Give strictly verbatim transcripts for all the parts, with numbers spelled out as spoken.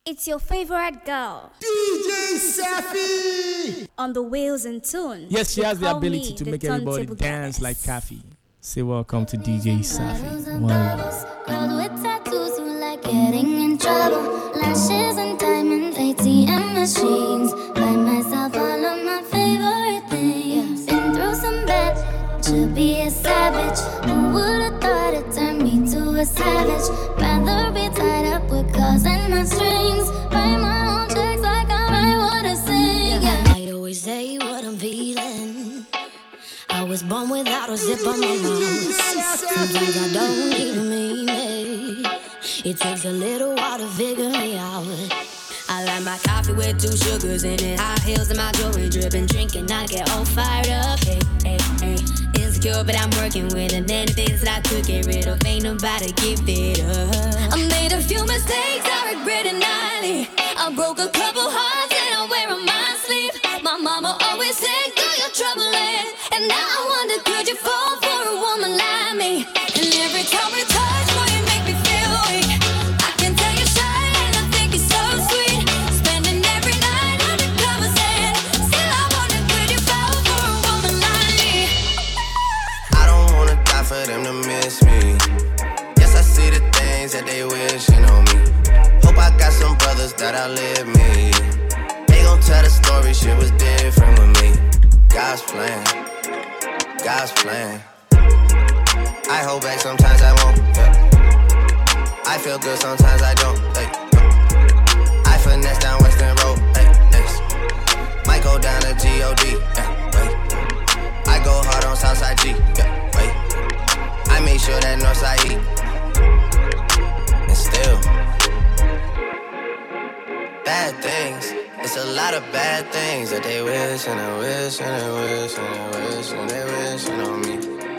It's your favorite girl, D J Safi, on the wheels and tune. Yes, she They has the call ability me to the make everybody turntable dance goddess. like Kaffee. Say welcome to D J Safi. Wow. Bottles, girls with tattoos who like getting in trouble. Lashes and diamonds, A T M machines. Buy myself all of my favorite things. Been through some bad, to be a savage. Who would've thought it turned me to a savage? Rather be tied up with calls and my strings. Write my own checks like I write what I sing. Yeah. I always say what I'm feeling. I was born without a zip on my mouth. Sometimes I don't even mean it. It takes a little while to figure me out. I like my coffee with two sugars in it. High heels and my jewelry dripping. Drinking, I get all fired up. Hey, hey, hey. Insecure, but I'm working with it. Many things that I could get rid of. Ain't nobody give it up. I made a few mistakes, I regret it nightly. I broke a couple hearts and I wear on my sleeve. My mama always said, girl, you're troubling. And now I wonder, could you fall for a woman like me? And every time we touch, boy, you make me feel weak. I can tell you're shy and I think you're so sweet. Spending every night undercover saying, still I wonder, could you fall for a woman like me? I don't wanna die for them to miss me. Yes, I see the things that they wishing on me. Hope I got some brothers that outlive me. They gon' tell the story, shit was different with me. God's plan, God's plan. I hold back, sometimes I won't. Yeah. I feel good, sometimes I don't. Hey. I finesse down Western Road. Hey. Next. Might go down to G O D. Yeah. Wait. I go hard on Southside G. Yeah. Wait. I make sure that Northside E. And still, bad things. It's a lot of bad things that they wish and they wish and they wish and they wish and they wish on me.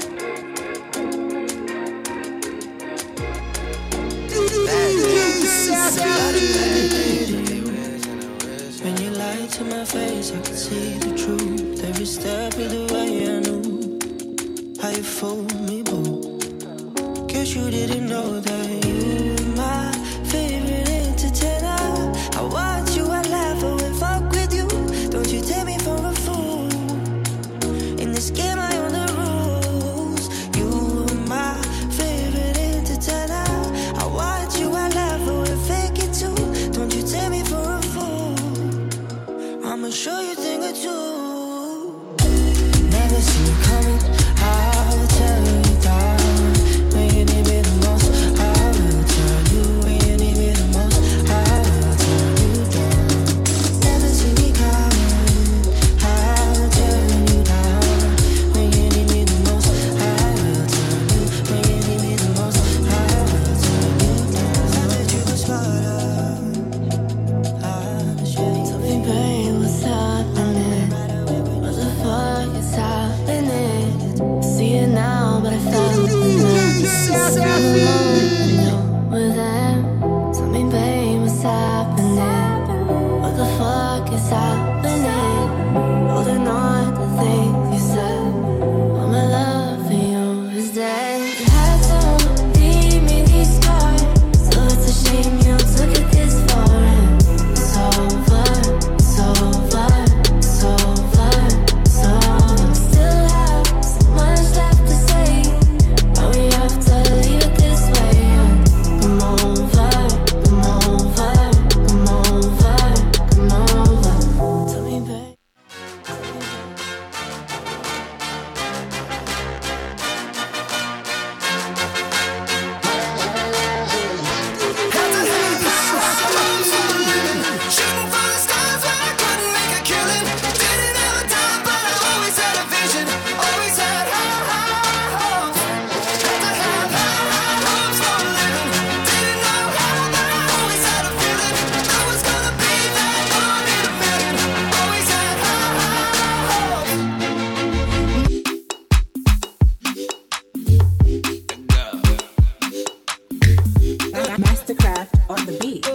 Bad things. It's a lot of bad things that they wish and they wish. When you lied to my face, I could see the truth. Every step of the way I knew how you fooled me, boo. Guess you didn't know that you were my favorite entertainer. I watch you, I laugh, I will fuck with you. Don't you take me for a fool. In this game I own the rules. You were my favorite entertainer. I watch you, I laugh, I will fake it too. Don't you take me for a fool. I'ma show you a thing or two. Never see you coming, I'll tell you down. When you need me the most, I will tell you. When you need me the most, I will tell you down. Never see me coming, I'll tell you down. When you need me the most, I will tell you. When you need me the most, I will tell you down. I bet you were smarter. I was ready. Tell me, babe, what's happening? What the fuck is happening? See it now, but I felt it. I'm alone with them. Tell me, babe, what's happening? What the fuck is happening? Holding on to things you said. All my love for you is dead. You had to leave me these scars, so it's a shame you took it this far. It's over, it's over, it's over, it's over. Still have so much left to say, but we have to leave it this way. Come over, come over, come over, come over. Tell me, babe. Shooting for the stars when I couldn't make a killing. Didn't have a time, but I always had a vision. Always had high, high hopes. Had to have high, high hopes for a living. Didn't know how, but I always had a feeling. I was gonna be that one in a million. Always had high, high hopes. Mastercraft on the beat.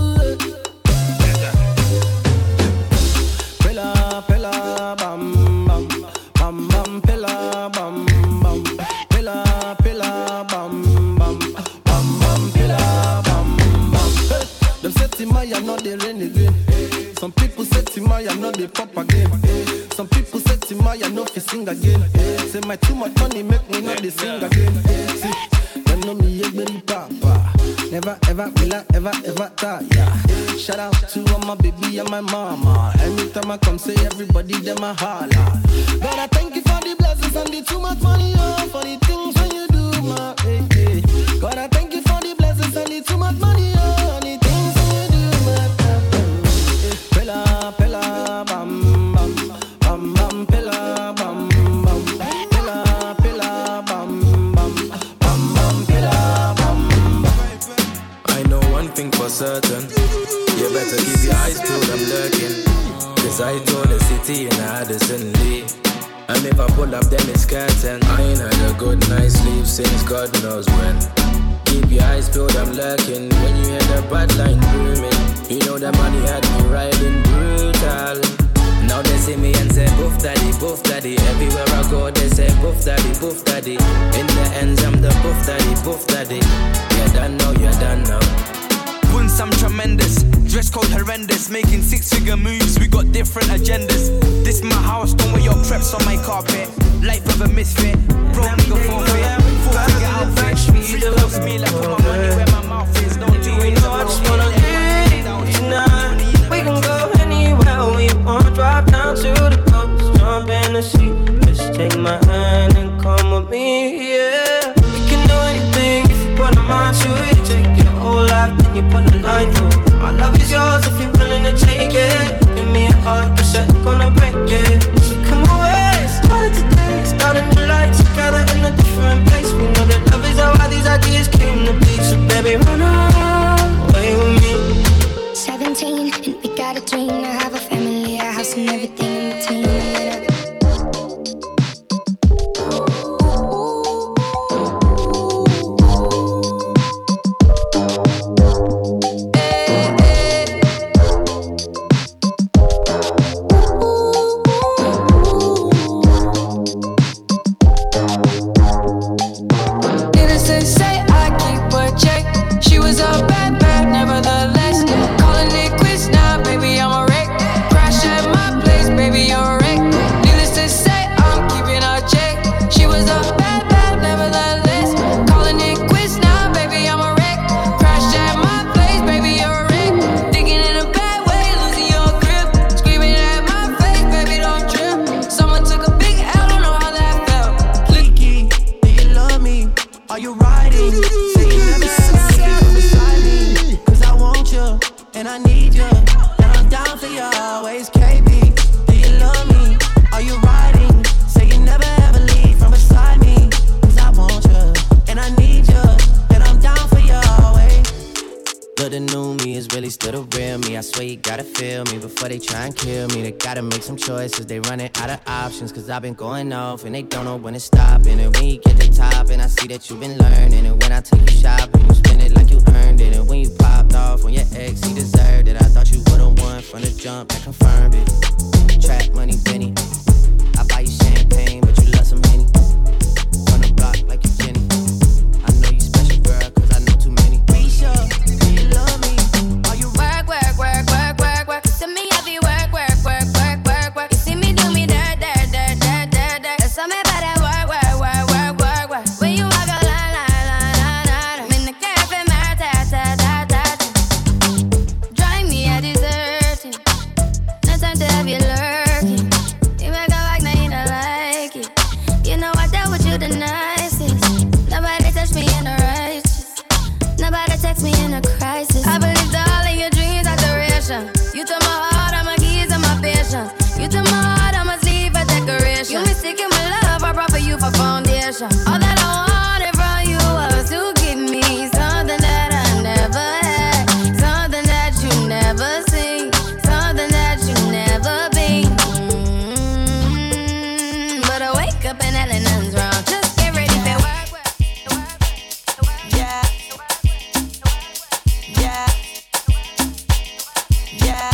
Pilla, pilla, bam, bam, bam, bam, pilla, bam, bam, pilla, pilla, bam, bam, bam, bam, pilla, bam, bam. Hey, them set him Timaya, not the rain again. Some people say Timaya, not the pop again. Some people say Timaya, no fi sing again. Say my too much money make me not the sing again. See, you know me, yeah, baby, papa. Never ever will I ever ever tire. Shout out to all my baby and my mama. Anytime I come, say everybody them a holla. God, I thank you for the blessings and the too much money, oh, for the things when you do, my hey, hey. God, I thank you for the blessings and the too much money, oh, and the things when you do, my hey. Pella, pella, bam, bam, bam, bam, pella, bam, bam, pella, pella, bam, bam, bam, bam, pella, bam, bam. I know one thing for certain. You better keep your eyes peeled, I'm lurking. Cause I told the city in Addison Lee. And if I pull up, then it's curtain. I ain't had a good night's sleep since God knows when. Keep your eyes peeled, I'm lurking. When you hear the bad line booming, you know the money had me riding brutal. Now they see me and say, boof daddy, boof daddy. Everywhere I go, they say, boof daddy, boof daddy. In the ends, I'm the boof daddy, boof daddy. You're done now, you're done now. Once I'm tremendous, dress code horrendous, making six-figure moves, we got different agendas. This my house, don't wear your preps on my carpet. Life of a misfit, bro, nigga forfeit. Four-figure outfit, switch the house me like put my money where my mouth is. Don't do it, I just wanna get tonight. We can go anywhere we want, drop down to the coast, jump in the sea. Just take my hand and come with me, yeah. We can do anything if you put a mind to it. Take your whole life, then you put a line through it. My love is yours if you're willing to take it. Give me a heart, but you're gonna break it. So come away, started today, starting the lights together in a different place. We know that love is how these ideas came to be. So baby, run away with me. Seventeen, and we got a dream to have a family, a house, and everything in between. Choices, they running out of options. Cause I've been going off and they don't know when it's stopping. And when you get to the top and I see that you've been learning. And when I take you shopping, you spend it like you earned it. And when you popped off on your ex, he deserved it. I thought you would've won from the jump, that confirmed it. Trap money, Benny. I buy you champagne, but you love some Henny. On the block like you Jenny. I know you special, girl, cause I know too many. Be sure, do you love me? Are you work, work, work, work, work, work? To me, I be work, work, work, work. All that I wanted from you was to give me something that I never had, something that you never seen, something that you never been. Mm-hmm. But I wake up and hell nothing's wrong. Just get ready for work, work, work, work. Yeah, yeah, yeah.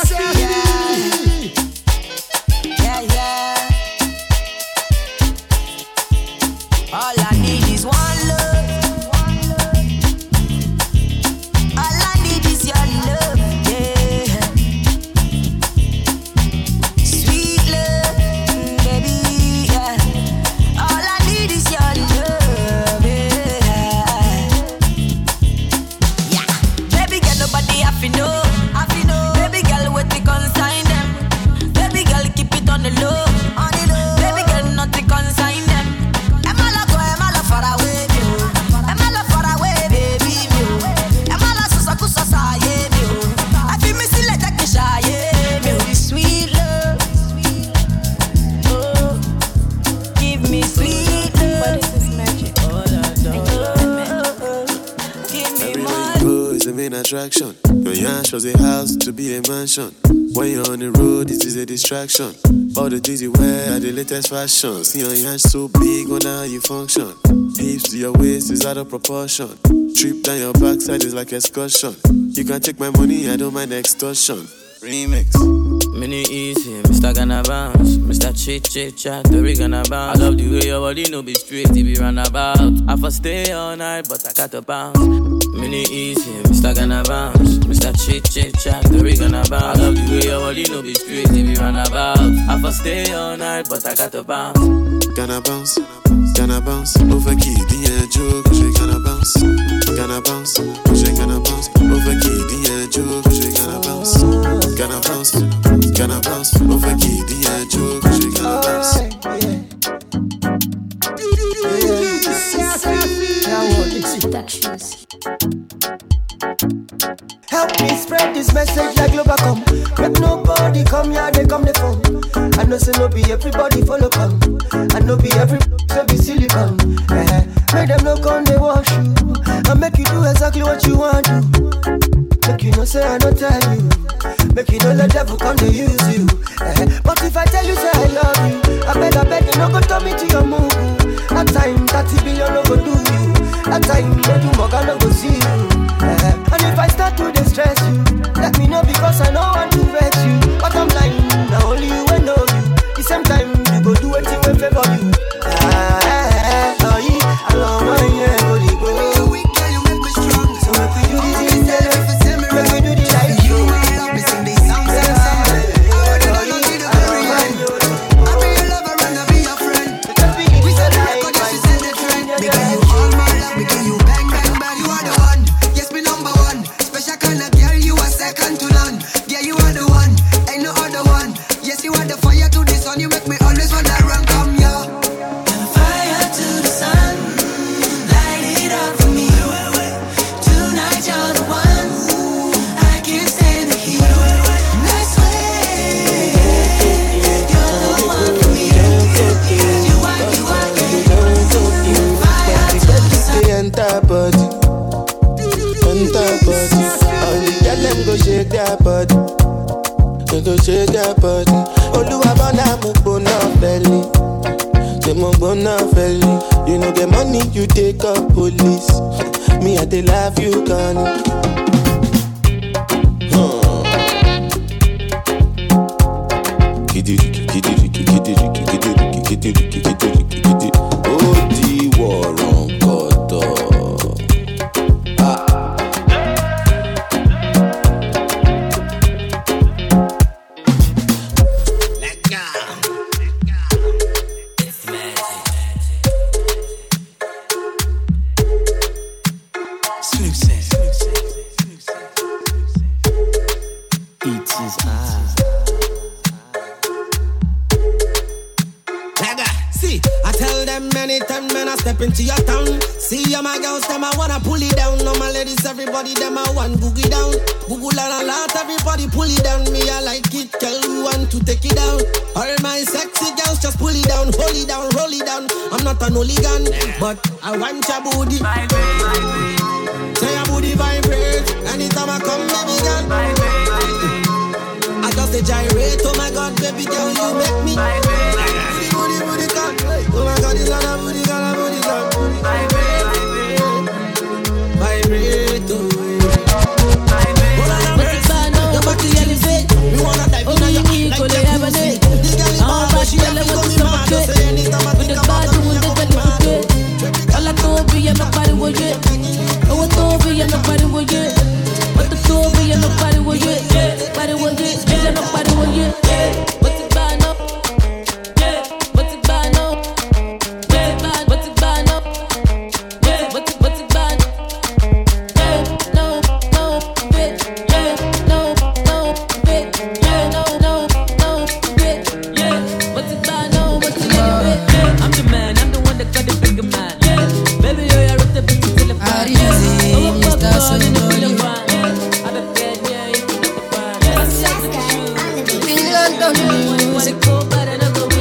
Yeah, yeah. main attraction. Your yash was a house to be a mansion. When you're on the road, it is a distraction. All the things you wear are the latest fashion. See your yash so big, wonder how you function. Hips to your waist is out of proportion. Trip down your backside is like excursion. You can take my money, I don't mind extortion. Remix. Mini easy, Mister Gonna bounce, Mister Chit Chit Chat, the we gonna bounce. I love the way your body no be straight, it be run about. I for stay all night, but I got to bounce. Mini easy, Mister Gonna bounce, Mister Chit Chit Chat, the we gonna bounce. I love the way your body no be straight, it be run about. I for stay all night, but I got to bounce. Gonna bounce, gonna bounce, over key, the joke, she gonna bounce. Gonna bounce, she gonna bounce, over key, the joke, she gonna bounce. Gonna bounce, gonna bounce, over key, the joke, she gonna bounce. Help me spread this message like Globacom. Make nobody come here, they come the phone. I know say no be everybody follow come. I know be every so be silicon. Eh, make them no come they wash you. I make you do exactly what you want to. Make you no say I don't tell you. Make you no let devil come to use you. Eh, but if I tell you say I love you, I beg I beg you no go turn me to your move. That time thirty billion no go do you. That time no do more no go see you. Uh, and if I start to distress you, let me know because I know I to vex you. But I'm lying, now only you will know you. The same time you go do anything will favor you. Ah, eh, oh yeah, I love my yeah, go the go. You weak, girl, you make me strong. So if we do this, if we do this like you, love me sing these songs. Shake that body, they go shake that body. Oluwabana mo gbona belly, they mo gbona belly. You know the money you take up police. Me I dey love you, Connie. Kidiri, kidiri, kidiri, kidiri, kidiri, kidiri, kidiri. Oh, the war on God. Into your town, see ya my girls, them I wanna pull it down. No my ladies, everybody them I want boogie down. Google and a lot, everybody pull it down. Me I like it, girl, you want to take it down. All my sexy girls just pull it down, hold it down, roll it down. I'm not an hooligan, but I want your booty. Say your booty vibrate, anytime I come, baby girl. I just a gyrate, oh my God, baby girl, you make me booty, booty, booty, girl. Oh my God, it's not a booty, girl, a booty, girl. Vibrate, vibrate, oh. Hold on, I'm ready. Your body elevate. We wanna dive in your heart like jacuzzi. This girl is bad, but she have to go me mad. Just say anytime I think about it, I'm gonna all I thought be and nobody was it. Oh, I thought be and nobody was it. But the thought be and nobody was it. Nobody was it. And nobody was it. What's it by now? What's it by now? What's it by now? What's it what's it by now? No, no, bitch. No, no, bitch. No, no, no, bitch. What's it by now? What's it bitch? I'm the man. I'm the one that got the bigger man. Baby, you're a rich bitch till the party. Oh, fuck God, in the middle of one. I don't care, yeah, you can look at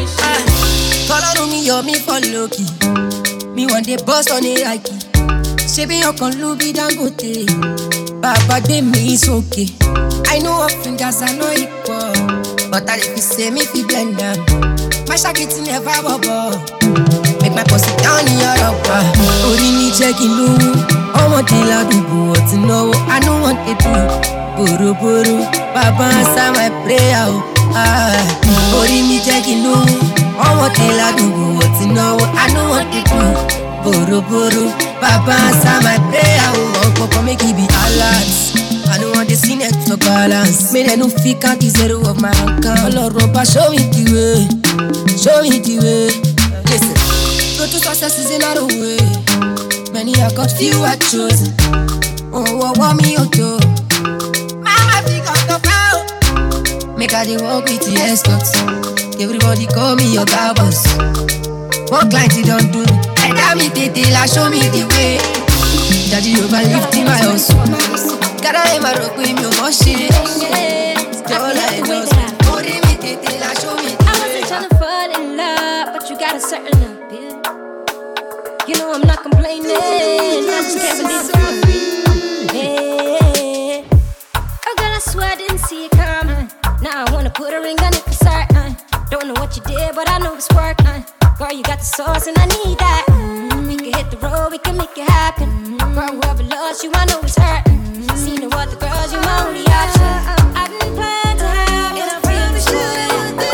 follow me, yo, me follow key. Me one day bust on a high key. She be your con lubi dangote. Baba de me is okay. I know her fingers are no equal, but I if you say me fi blend them. My shakiti never bubble. Make my pussy down in your rubber. Only me checking low. I want the loud people to know. I don't want it to. Buru buru. Baba answer my prayer. Ah. Only me checking low. I want the loud people to know. I don't want it to. Buru buru. Baba answer my prayer. Oh, Papa make it be alert. I don't want the scene to balance. Me no fit count the zero of my account. Lord, show me the way. Show me the way. Listen, go to success is another way. Many I got, few I chosen. Oh, oh, oh, me auto. Mama, pick up the phone. Make I dey walk with the escorts. Everybody call me your car boss. One client you don't do. And damn it, they tell show me the way. Daddy over lifting my house. Gotta have my rock with me, oh shit. Don't like us. Only me, they tell show me the way. I wasn't trying to fall in love, but you got a certain appeal. You know I'm not complaining, I just can't believe it. Hey, oh girl, I swear I didn't see it coming. Now I wanna put a ring on it for certain. Don't know what you did, but I know it's working. Girl, you got the sauce and I need that. Mm-hmm. We can hit the road, we can make it happen. Mm-hmm. Girl, whoever loves you, I know it's hurting. Mm-hmm. Seen the other girls, you my only option. I didn't plan to have it, I feel the shit.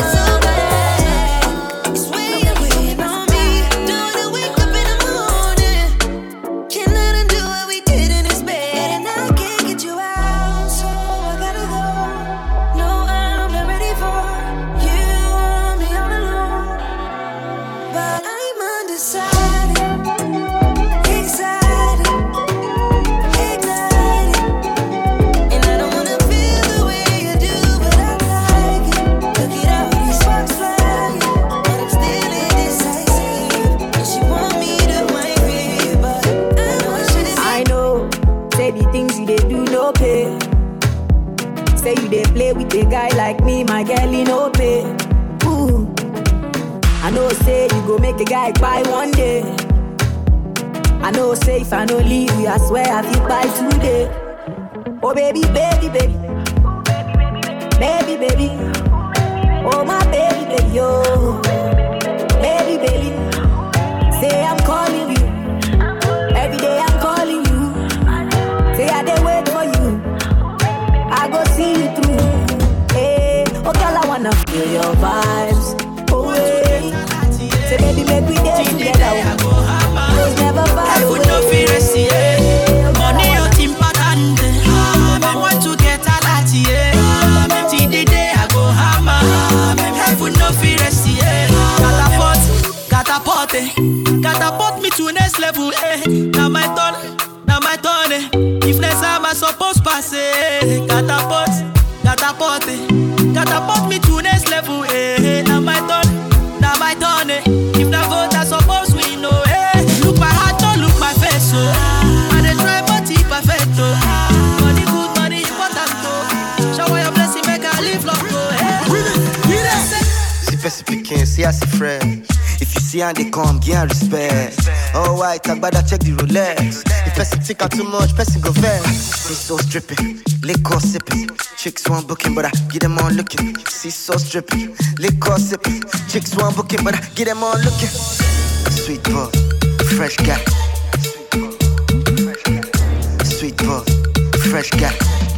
Say you dey play with a guy like me, my girl, he no pay. Ooh, I know say you go make a guy buy one day. I know say if I no leave you, I swear I feel buy today. Oh baby, baby, baby, baby, baby, oh my baby, baby, oh, baby, baby. Say I'm calling you, every day I'm calling you. Say I dey wait for you, I go see you through. Hey, oh girl, I wanna feel your vibes. Oh hey, say baby, make we day together. Those never far away. I would not feel rest, yeah. Money out importante. I want to get a lot, yeah. Till the day I go hammer. I would not feel rest, yeah. Catapult, catapult, catapult me to next level, eh. Now my turn, now my turn, eh. If next time I supposed pass, eh. Catapult, catapult, catapult me to next level, eh. Now my turn, now my turn, eh. If the vote I suppose we know, eh. Look my heart, don't look my face, so I dey try but it perfect, oh. Money good, money important, oh. Shower your blessing, make I live long, oh. Si person pikin, see as a friend. If you see how they come, give her respect. Oh white, I better check the Rolex. If person think I'm too much, person go vex. See so stripping, liquor sipping. Chicks want booking, but I get them on looking. See so stripping, liquor sipping. Chicks want booking, but I get them on looking. Sweet boy, fresh guy. Sweet boy, fresh guy.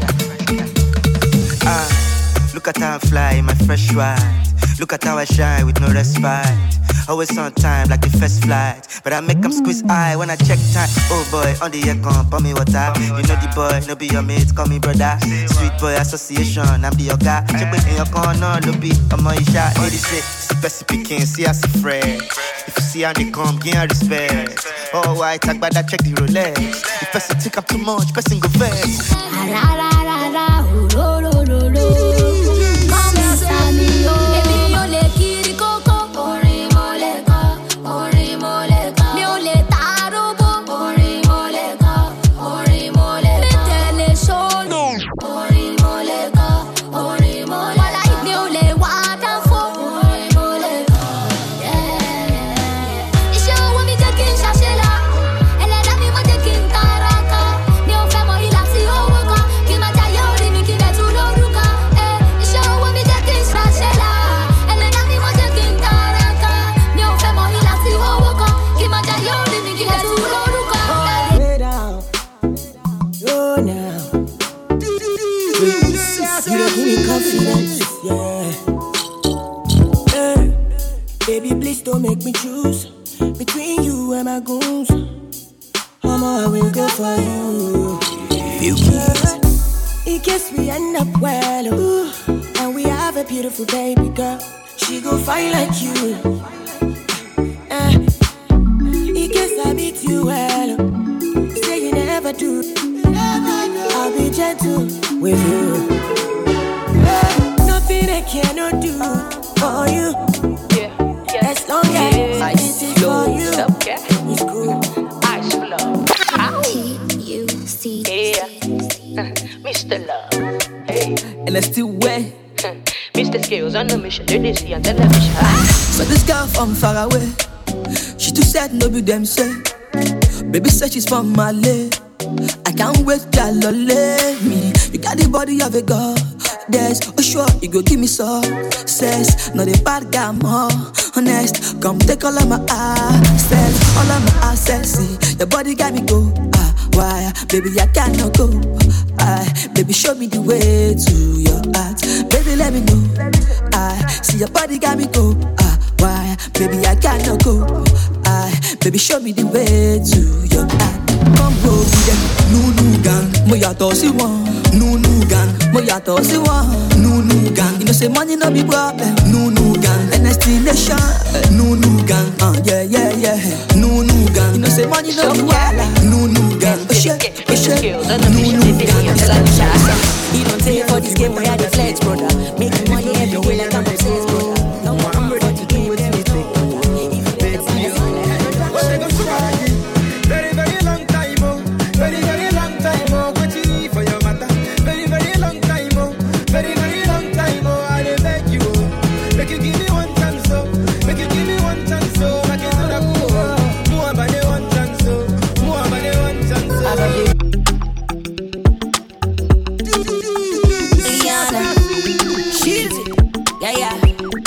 Ah, look at how I fly in my fresh ride. Look at how I shine with no respite. Always on time like the first flight. But I make them squeeze eye when I check time. Oh boy, on the air come, pour me water. You know the boy, no be your mate, call me brother. Sweet boy association, I'm the your guy. Check with in your corner, no be, I'm on your shot. eighty-six, best picking, see as a friend. If you see how they come, give her respect. Oh white, talk about that, check the Rolex. If person think I'm too much, person go vex. Ra ra ra ra, ro ro ro ro. Come inside me, oh. Baby, you le kiri coco. Ori moleka, ori moleka. Mi o le tarobo. Ori moleka, ori moleka. Mi tele solo. Ori moleka, ori moleka. Wala mi o le waterfall. Ori moleka, yeah. Isho wa mi taking shashela. Ele da mi mo taking ta. go now. You don't give me confidence, yeah. Hey, baby, please don't make me choose between you and my goons. Mama, I will go for you. Few keys. In case we end up well, ooh, and we have a beautiful baby girl, she gon' fight like you. Uh, in case I beat you well, say you never do. I'll be gentle with you. Uh, nothing I cannot do for you. Yeah, yeah. As long as I this is for you, okay. It's cool. I should love. You see, yeah, Mister Love. Hey, and I still wet. Mister Skills on the mission, they see on television. So this girl from far away, she too sad, no be them say. Baby said she's from Malay. I can't wait, girl, me. You got the body of a goddess. Oh sure, you go give me some says, not a bad guy, more honest. Come take all of my assets, all of my assets. See, your body got me go. Ah, why, baby, I cannot go. Ah, baby, show me the way to your heart. Baby, let me know. Ah, see your body got me go. Ah, why, baby, I cannot go. Ah, baby, show me the way to your heart. Come go with them, Nunu gang. Mo yato si one, Nunu gang. Mo yato si one, Nunu gang. You know say money no be problem, Nunu gang. N S T nation, Nunu gang. Uh, yeah, yeah, yeah, Nunu gang. You know say money no be problem, Nunu gang. Oh shit, oh shit, Nunu gang. You don't take for this game, we are the flex, brother. Making money every way like I'm obsessed, brother. No, I'm ready to do it. Very, very long time, oh. Very, very long time, oh. Waiting for your matter. Very, very long time, oh. Very, very long time, oh. I dey beg you, oh. Make you give me one chance, oh. Make you give me one chance, oh. Make you do that, oh. More about the one chance, oh. More about the one chance, oh. She's it, yeah, yeah.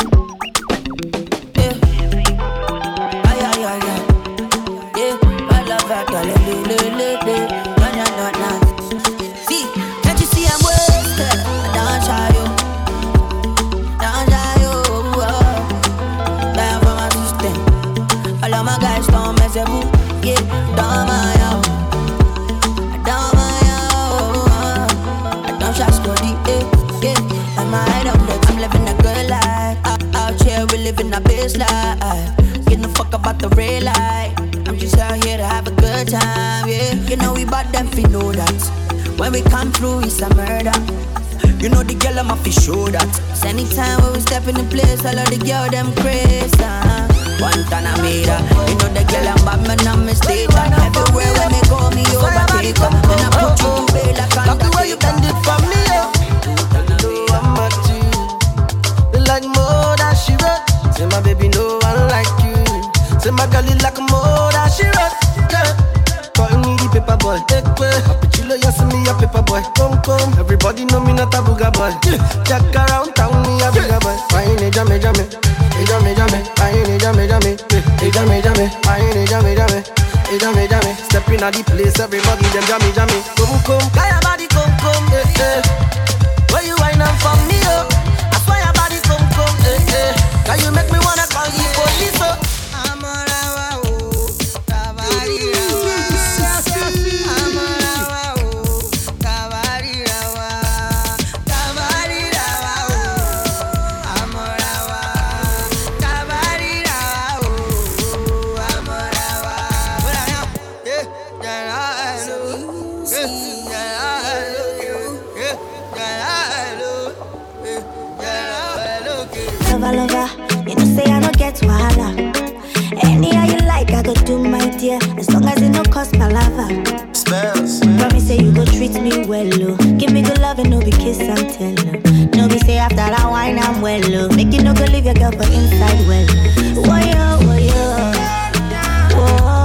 See, can't you see I'm wasted? I don't try you, don't try you. Down for my system. All of my guys don't mess up, yeah. Don't mind you, I don't mind you. I don't try Scotty, yeah, yeah. I'm my head up, I'm living a good life. Out, out here we living a best life. Getting the fuck about the real life. I'm just out here to have a good time, yeah. You know we bad them fi know that. When we come through, it's a murder. You know the girl I'm off fi show that. So anytime when we step in the place, all of the girl them crazy. Uh. One time I made her. You know the girl I'm bad, man, I'm mistake. Everywhere when they go, me overtake her. Then I put you to bed like I'm the way you bend it for me, yeah. You know I'm at you. You like more than she wrote. Say my baby, no one like you. Say my girl, you like more than she wrote. Yeah. Call me the paper boy. Take way. Happy chilo, you see me a paper boy. Come, come. Everybody know me not a booger boy. Jack around town, me a bigger boy. Fine, eh, jammy, jammy. Eh, jammy, jammy. Fine, eh, jammy, jammy. Eh, jammy, jammy. Fine, eh, jammy, jammy. Eh, jammy, jammy. Step in at the place, everybody them jammy, jammy. Come, come. Guy, your body come, come. Eh, eh. Where you wine up for me, oh? I swear your body come, come. Eh, eh. Can you make me wanna call the police, oh? Lover, lover, you know say I don't get wahala. Any how you like, I go do my dear. As long as it no cost my lava. Spells. Promise say you go treat me well, oh. Give me good love and no be kiss and tell, oh. No be say after that wine I'm well, oh. Make you no go leave your girl for inside well. Whoa, yo, whoa, yo. Whoa.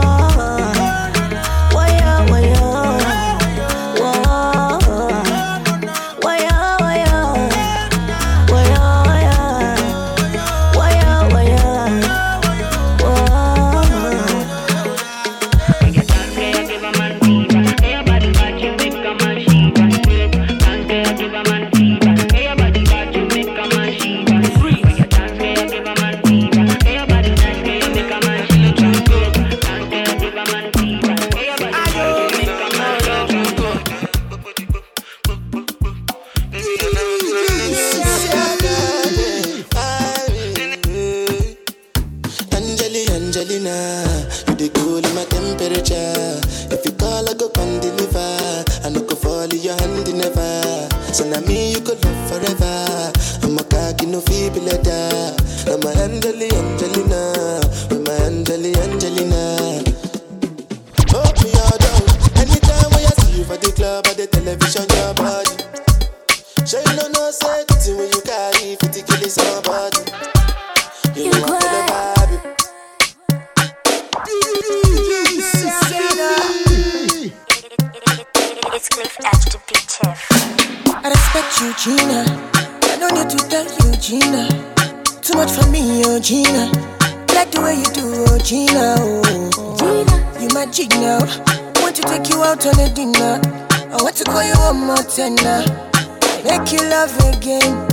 Come on. I no go fall in your hand never. So now me you could love forever. I'm a cocky no feeble letter. I'm a Angeli Angelina. I'm a Angeli Angelina. Put me all down. Anytime when I see you for the club or the television, your body. Sure you know no safety when you carry fifty kills somebody. You know I'm gonna vibe it. It's Cliff Edge to be chef. I respect you, Gina. I don't need to tell you, Gina. Too much for me, oh Gina. Like the way you do, oh Gina. Oh, Gina, you my Gina. Want to take you out on a dinner. I want to call you one more tender. Make you love again.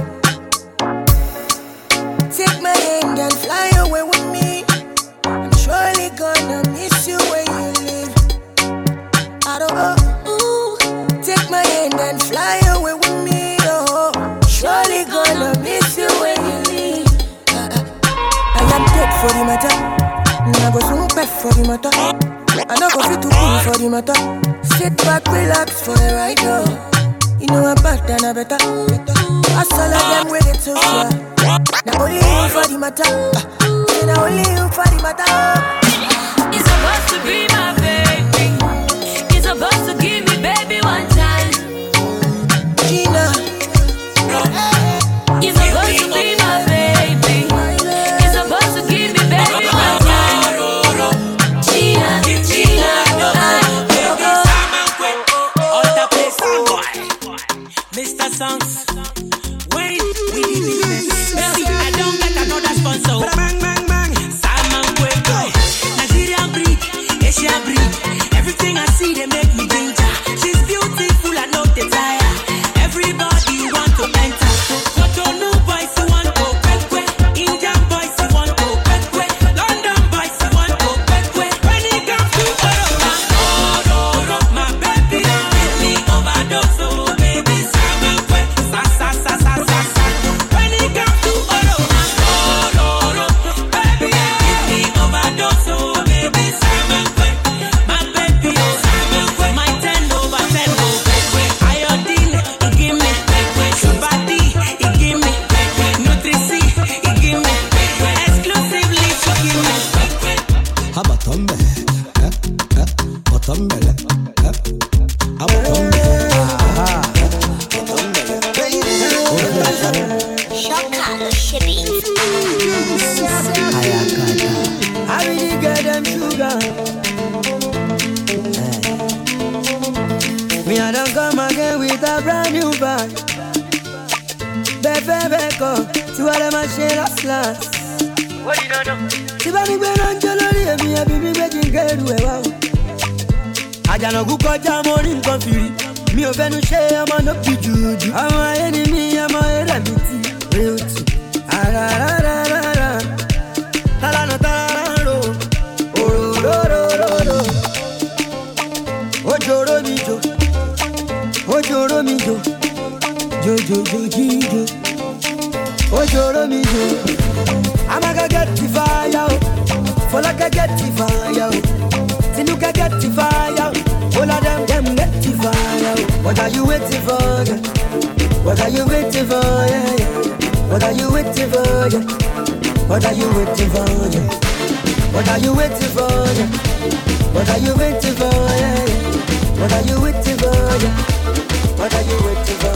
Take my hand and fly away with me. I'm surely gonna miss you where you live. I don't know. Ooh, take my hand and fly away with me. Oh, surely gonna miss you where you live. I am dead for the matter. I go soon pet for the matter. I don't go fit to cool for the matter. Sit back, relax for the ride. Oh. You know I'm back then I better. I saw like them with it too, yeah. Now only you for the matter. Now only you for the matter. You're supposed to be my baby. You're supposed to give me baby one time. Gina. You're supposed to be my baby. You're supposed to give me baby one time. Gina, Gina, Mister Songs, wait, we did business. Baby, I don't get another sponsor. Bang, bang, bang. Simon Quaker, Nigerian breed, Asian breed. Everything I see, they make me ginger. She's beautiful, I know they tire. Everybody want to enter. Cotonou boys, you want to quick, quick. Indian boys, you want to quick, quick. London boys, you want to quick, quick. When it comes to Oroba, Oro, my baby, give me overdose, oh baby. Àjànàkú kọjá mo rí nǹkan fìrí. Mi ò fẹ́nu ṣe ọmọ náà bí jùjú. Àwọn ẹni mi ọmọ eré mi ti real ti. Àràràràràrà. Tálánà tálánà ro. Òróróróróró. Ojoro mi jo. Ojoro mi jo. Jojojo jíjo. Ojoro mi jo. Amaga get the fire. Folaka get the fire. Tinuka get the fire. All of them, them get the fire. What are you waiting for? Yeah? What are you waiting for? Yeah, yeah. What are you waiting for? Yeah? What are you waiting for? Yeah? What are you waiting for? Yeah? What are you waiting for? Yeah, yeah. What are you waiting for? Yeah? What are you waiting for?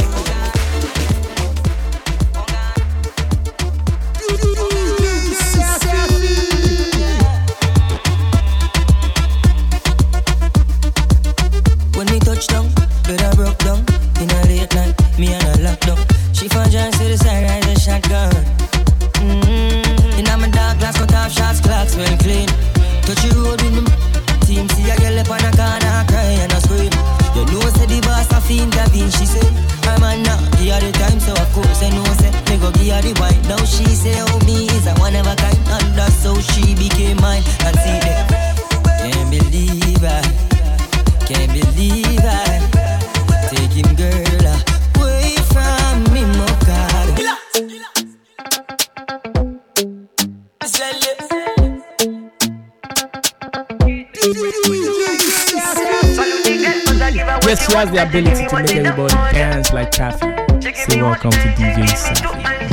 Yes, she has the ability to make everybody dance like Kathy. Say welcome to D J Safi.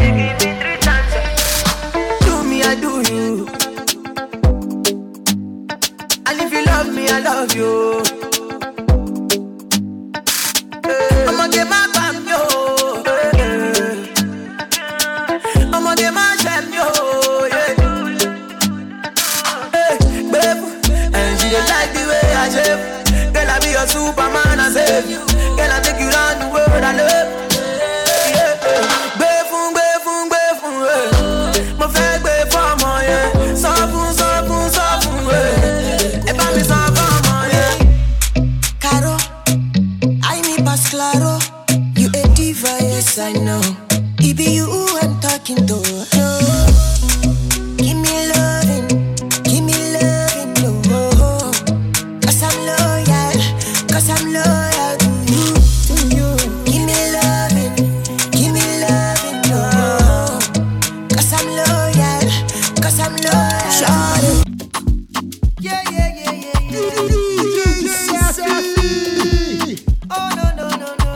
Do me, I do you. And if you love me, I love you. Hey. I'ma get my bam, yo. Hey. I'ma get my jam, yo. Yeah. Hey, babe. And she don't like the way I shape. Girl, I be your Superman, I save you. Girl, I take you around the world, I love. Yeah. Babe, fun, babe, fun, babe, fun, hey. My fake babe, for my, yeah. So fun, so fun, so fun, hey. If I miss out for my, yeah. Caro, I need pass claro. You a diva, yes, I know. It be you who I'm talking to, no. Give me loving, give me loving, no. Cause I'm loyal, cause I'm loyal to you, to you. Give me loving, give me loving, no. Cause I'm loyal, cause I'm loyal. Shawty. Yeah, yeah, yeah, yeah, yeah. Oh, no, no, no, no.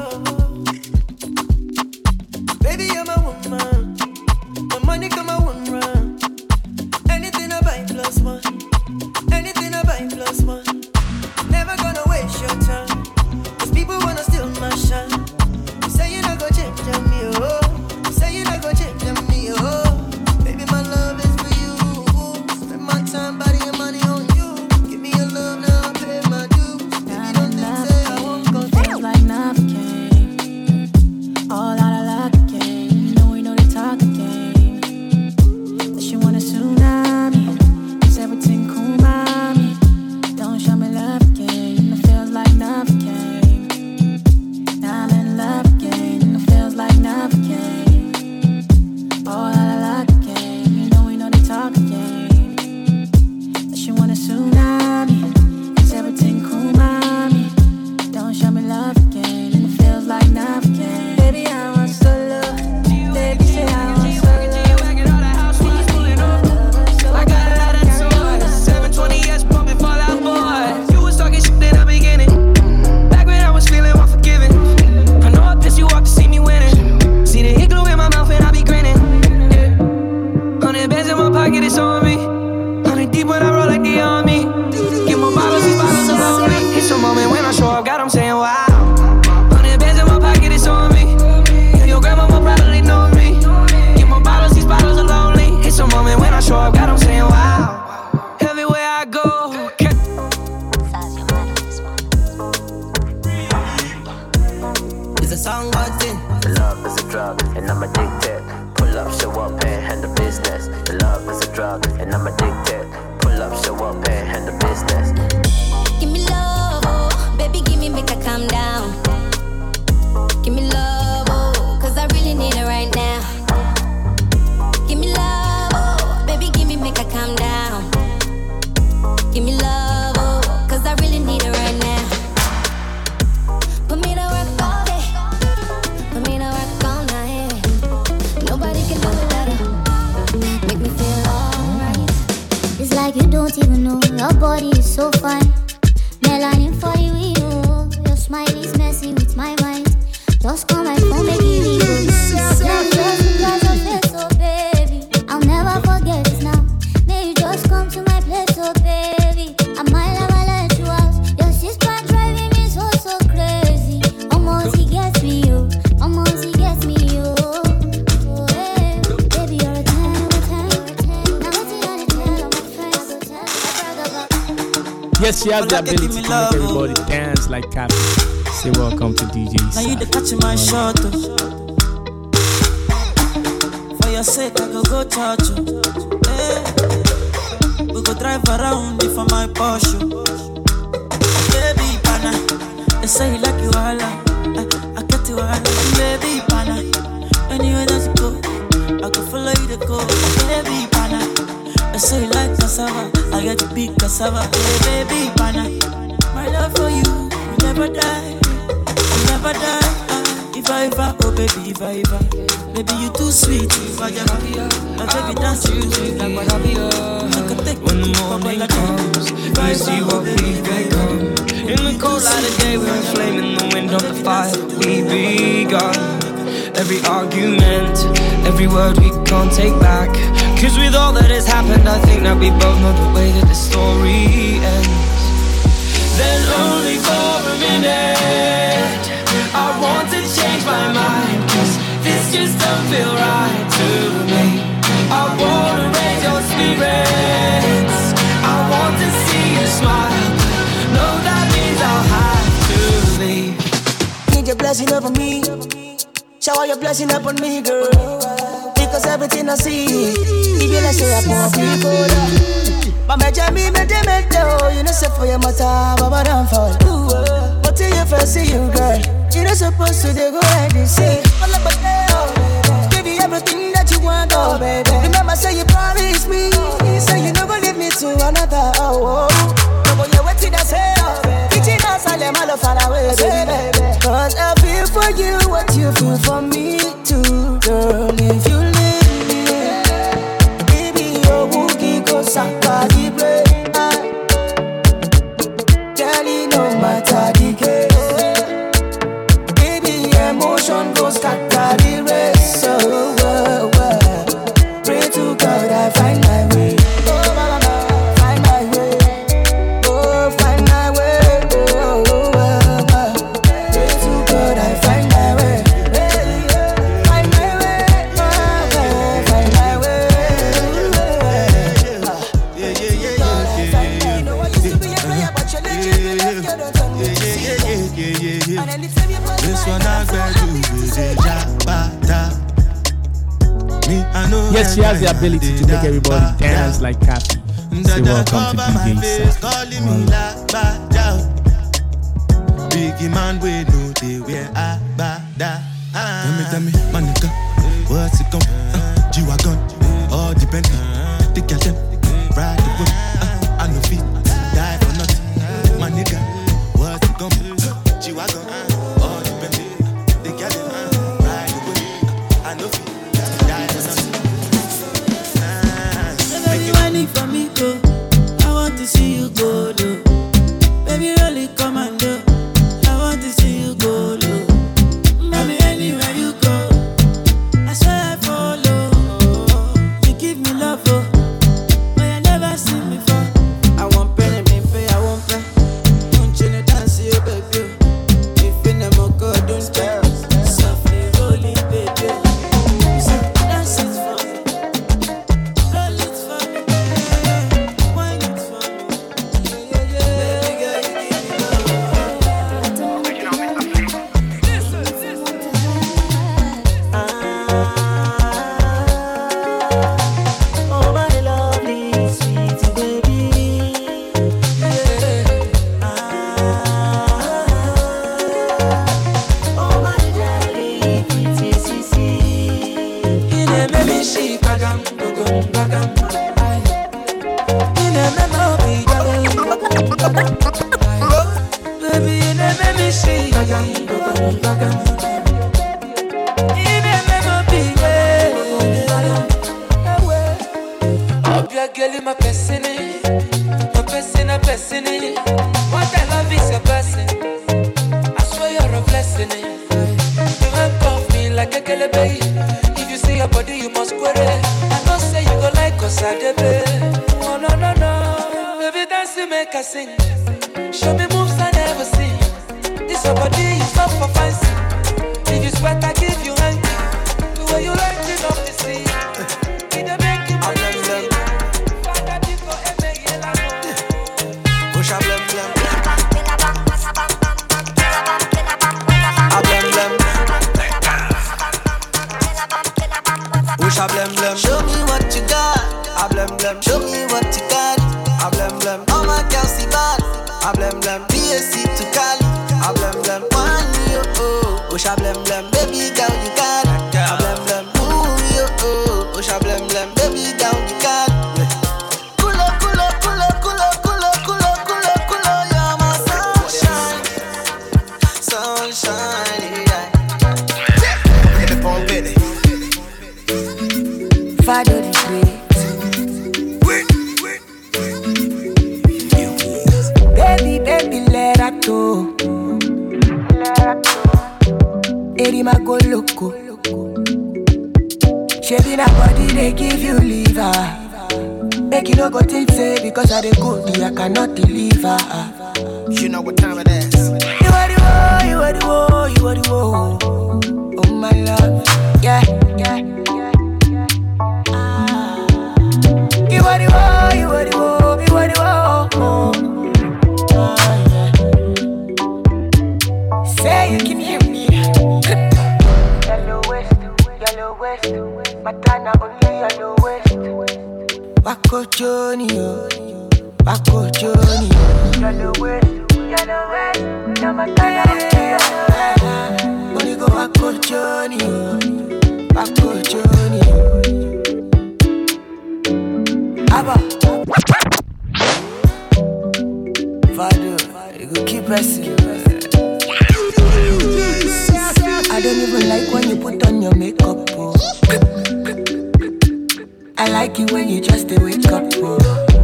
Baby, you're my woman. My money come my one round. Anything I buy plus one. Anything I buy plus one. Never gonna waste your time. Cause people wanna steal my shine. You say you're not gonna change on me, oh. You say you're not gonna change on me, oh. Baby, my love is for you. Spend my time, body and money on you. Give me your love, now I'll pay my dues. Baby, don't think say I won't go Feels like nothing came. All out of luck again. You know we know they talk again. That she want a tsunami. Is everything cool, mommy? Don't show me love again. It feels like nothing came. Now I'm in love again. It feels like nothing came. All out of luck again. You know we know they talk again. That she want a tsunami. Is everything cool, mommy? Don't show me love again. And it feels like nothing came. Baby, I want solo. Baby, say I want solo. I got a lot of toys. seven twenty S pumping Fall Out Boy. You was talking shit in the beginning. Back when I was feeling unforgiving. I know I pissed you off to see me winning. See the hit glue in my mouth and I be grinning. Yeah. Hundred bands in my pocket, it's on me. Hundred deep when I roll like the army. Get more bottles, these bottles alone me. It's a moment when I show up, God, I'm saying wow. Hundred bands in my pocket, it's on me. Yeah, your grandma will probably know me. Get more bottles, these bottles are lonely. It's a moment when I show up, God, I'm saying wow. Everywhere I go, can- It's a song what's in. The love is a drug, and I'm addicted. Pull up, show up, and handle business. The love is a drug, and I'm addicted. Pull up, show up, and handle business. Give me love, oh. Baby, give me, make her calm down. Give me love, oh, cause I really need it right now. Give me love, oh. Baby, give me, make her calm down. Give me love, oh, cause I really need it right now. Put me to work all day. Put me to work all night. Nobody can do it better. Make me feel alright. It's like you don't even know your body is so fine. Melanin for the window. Your smile is messing with my mind. Just call my phone, make it legal. Let's just because of it, so baby. I'll never forget this now. May you just come to my place, so baby. I might never let you out. Your sister driving me so, so crazy. Almost he gets me, yo. Almost he gets me, yo. Oh, hey. Baby, you're a ten out of ten. Now what's the other ten of my friends? So tell me, I brag about. Yes, she has the ability to make everybody dance like Kathy. Say welcome to D J Now you the catch my shot, oh. For your sake, I go go touch you. Hey. We go drive around it for my Porsche. Baby, pana, they say you like you all. I, I get you all. Baby, pana, anywhere that you go, I go follow you to go. Baby, pana, they say you like cassava. I get to big cassava. Hey, baby, pana, my love for you will never die. Never die. If I ever, oh baby, if I ever, baby you too sweet. If I ever, my baby dance to you like what I be. When the morning comes, I see what we become. In the cold light of day, we're inflaming the wind of the fire we begun. Every argument, every word we can't take back. Cause with all that has happened, I think that we both know the way that the story ends. Then only for a minute, I want to change my mind. Cause this just don't feel right to me. I wanna raise your spirits, I want to see you smile. No, that means I'll have to leave. Need your blessing over me, shower your blessing upon me, girl. Because everything I see, if you let's say I want people. But me jammy, me de me do. You know say for your matter, Baba don't fall. But till you first see you, girl, you not supposed to go like this. Say, give you everything that you want, oh baby. Remember, say you promised me, say you never leave me to another. Oh, oh. No, but you're waiting, I say, oh baby. Teaching us, I let my love fall away, baby. Cause I feel for you what you feel for me too, girl. If you leave me, baby, your wookie goes somebody play. Girl, no matter the case, baby, emotion goes scatter the race. So, uh, uh, pray to God I find my way. Oh, mama, find my way. Oh, find my way. Oh, oh, oh, oh. Pray to God I find my way. Find my way. Oh, find my way. Yeah, yeah, yeah, yeah. You know I used to be a player, but you let you left, you don't turn me to see. And anytime you put this one I got you with a jabata. Yes, she has the ability to make everybody dance like Kathy. Say welcome to D J Biggie man, we know they wear a bada. Tell me, tell me, my nigga, what's it come? Uh, G-Wagon, all the Bentley, the girl them, ride the whip. Uh, I no feet, die for nothing. My nigga, what's it come? Uh, G-Wagon, all the Bentley, the girl them, uh, ride the whip. I no feet, die for nothing. Baby, when you for me go, I want to see you go low. Baby, really come and do. I want to see you go low. Baby, anywhere you go, I swear I follow. You give me love, oh, but I never seen before. I want penny, me pay, I want pay. Don't you know dance, you baby? If you never go, don't tell. Softly roll it, baby. So dance it for me. Roll it for me. Wine it for me. Yeah, yeah, yeah. Baby girl, you give me oh, my lovely, sweet baby. Yeah. Oh, my darling, pretty sissy. In a baby, she bagam, bagam, bagam. In a memory, bagam, bagam. Baby, in a baby, she bagam, bagam, bagam. In a memory, bagam, Oh, your girl, my person, my person, a person. What I love is a blessing. I swear you're a blessing. You handcuff me like a girl, baby. If you see your body, you must query. I don't say you go like us, I did. Oh, no, no, no. Baby, dance to make us sing. Show me moves I never seen. This your body is not for fancy. If you sweat, I give you hanky. The way you like it off the sea. It a make you money. Push a blem blem. A blem blem. Push a blem blem. Show me what you got. A blem blem. Show me what you got. A blem blem. All my girls see bad. A blem blem. P S C to Cali. A blem blem. One yo oh. Push a blem blem. Baby girl you got. A blem blem. Ooh yo oh. Push a blem blem. Baby girl you got. Kulo kulo kulo kulo kulo kulo kulo kulo. You're my sunshine, sunshine. Yeah. Hit it on Billy. Father the great. Baby, baby, let her Erima go loco. Shaving a body, they give you liver. Make you no go think say because I dey good, I cannot deliver. You know what time it is. You are the one, you are the one, you are the one. Oh my love, yeah, yeah, yeah, yeah. Ah. You are the one, you are the one, you are the one. Ah, yeah. Say you can hear me. Yellow West, Yellow West, Matana only Yellow West. Wako Johnny, Wako Johnny. Yellow West, Yellow West, no Matana only Yellow West. Only go Wako Johnny, Wako Johnny. Abba, Father, you go keep pressing. I don't even like when you put on your makeup, oh. I like it when you just a wake up, oh.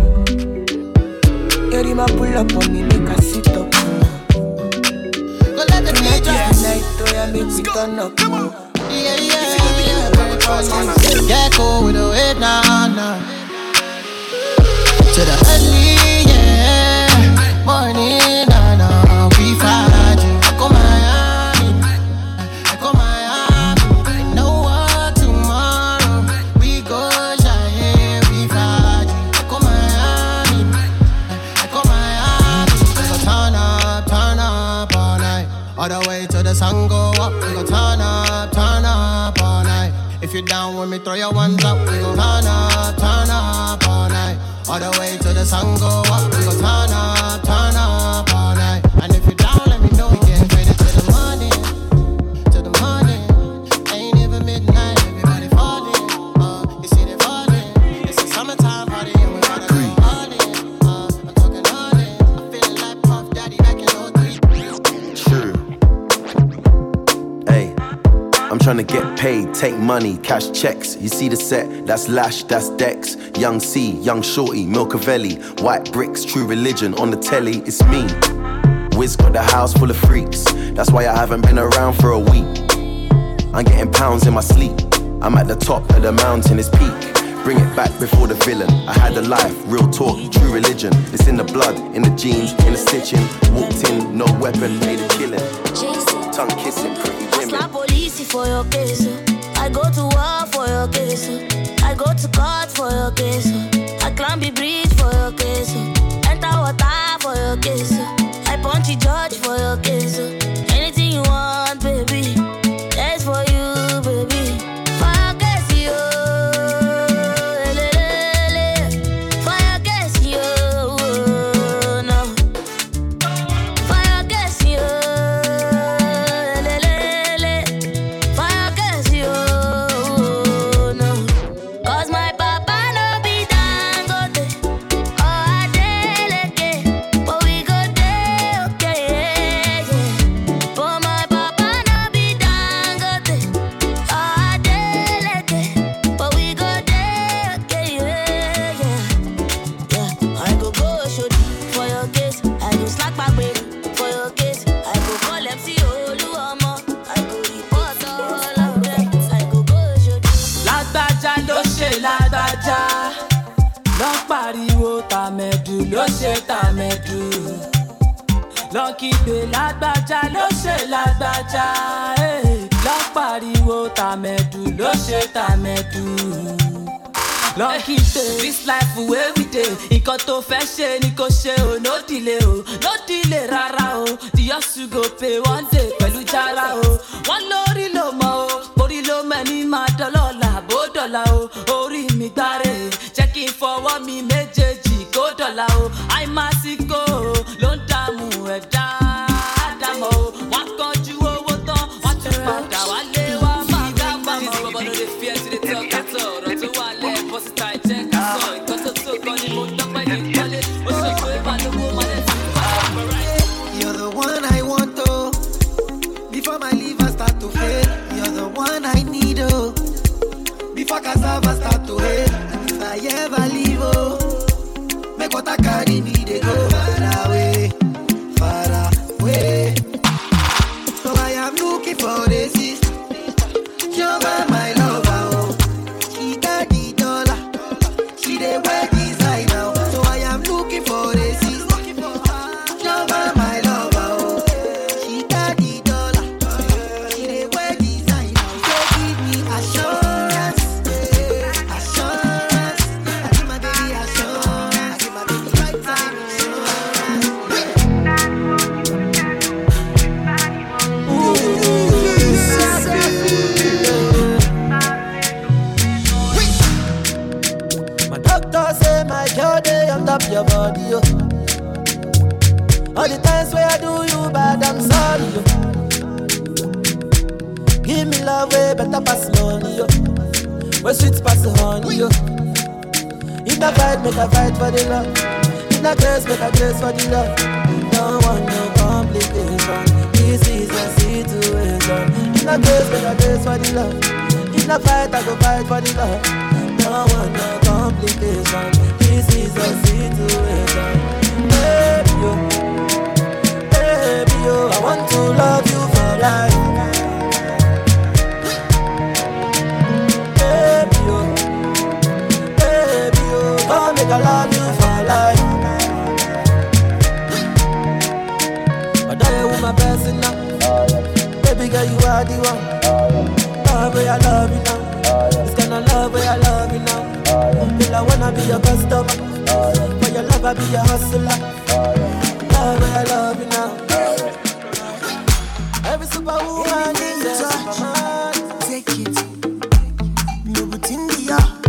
Erima pull up on me, make her sit up, oh. Tonight is the night, oh, yeah, make we turn up, oh. Yeah, yeah, yeah. Get cool with the way now, now. To the early, yeah. Morning, nah, nah. We find you. I go Miami. I go Miami. Know what tomorrow. We go shine. We find you. I go Miami. I go Miami. We go turn up, turn up all night. All the way to the sun go up. We go turn up, turn up all night. If you down with me, throw your ones up. We go turn up, turn up all night. All the way to the sun go up. We go turn up, turn up all night. And if you down, let me know. We get ready to the morning, to the morning. Ain't even midnight, everybody falling. Uh, you see they falling. It's a summertime party and we gotta go all in. Uh, I'm talking all in. I'm feeling like Puff Daddy back in oh three. True. Hey, I'm trying to get paid, take money, cash checks. You see the set, that's Lash, that's Dex. Young C, Young Shorty, Milcavelli. White bricks, True Religion, on the telly, it's me. Wiz got the house full of freaks. That's why I haven't been around for a week. I'm getting pounds in my sleep. I'm at the top of the mountain, it's peak. Bring it back before the villain. I had a life, real talk, True Religion. It's in the blood, in the jeans, in the stitching. Walked in, no weapon, made a killing. Tongue kissing, pretty women. Slap police for your case. I go to war for your case. I go to court for your case. I climb the bridge for your case. Enter water for your case. I punch the judge for your case. Anything you want, baby, that's for you, baby. For your case, yo. For your case, yo. No. For your case, yo. For your case, yo. No. Cause my papa no be Dangote or Adeleke, but we go there, okay, yeah. But my papa no be Dangote or Adeleke, but we go there, okay, yeah, yeah. Yeah, I go go show for your case. I go slack my baby for your case. I go call M C Oluomo. I go report all of them. I go go show. Lágbájá ló ṣe lágbájá, lọ́ pariwo tàmẹ̀dù ló ṣe tàmẹ̀dù. Lọ́ kígbe lágbájá ló ṣe lágbájá, eh. Lọ́ pariwo tàmẹ̀dù ló ṣe tàmẹ̀dù. Lọ́ kígbe this life wey we dey, nǹkan tó fẹ́ ṣe ni kò ṣe o, no delay o, no delay rárá o. The hustle go pay one day pẹ̀lú jára o. Wọ́n lórí ló mọ̀ o, orí ló mẹ́ni máa dọ́lọ́lá bó dọ̀la o. Orí mi gbáre, jẹ́ kí n fọwọ́ mi méjèèjì kó dọ̀la o. Àìmásíkò ló ń dààmú ẹ̀dá àdámọ̀ o. Wọ́n kánjú owó tán, wọ́n tún padà wálé wá máa gbá pamọ́. This bọ̀bọ̀ no dey fear to dey talk at all. Ọ̀rọ̀ tó wà lẹ̀ pọ́sítà ìjẹ́ ká sọ. Ìtọ́ tó tó gan ni mo dọ́pẹ́ ní kọ́lé. Ó sọ pé balùwò máa lè fi You're the one I want, oh. Before my liver start to fail, you're the one I need, oh. Before cassava start to hate, and if I ever leave, oh, make what I carry me, they go far away, far away. So I am looking looking for the sister. You're my, my lover, oh. She got the dollar. She dey wear designer, so I am looking for the sister. You're my, my lover, oh. She got the dollar. She dey wear designer, so give me assurance, assurance. I give my baby assurance. I give my baby right time on top your body, yo. All the times where I do you bad, I'm sorry, yo. Give me love way better pass money, yo. Where sweet pass the honey, yo. If I fight, make I fight for the love. If I grace, make I grace for the love. Don't want no complication. This is the situation. If I grace, make I grace for the love. If I fight, I go fight for the love. Don't want no complication. This is a situation. Baby, yo, baby, yo, I want to love you for life. Baby, yo, baby, yo, come make I love you for life. But I am my person now. Baby girl, you are the one. Love where I love you now. This kind of love where I love you now. Girl, I wanna be your customer. For your love, I be your hustler. Love where I love you now. Every superwoman is a superman. Take it. No but in the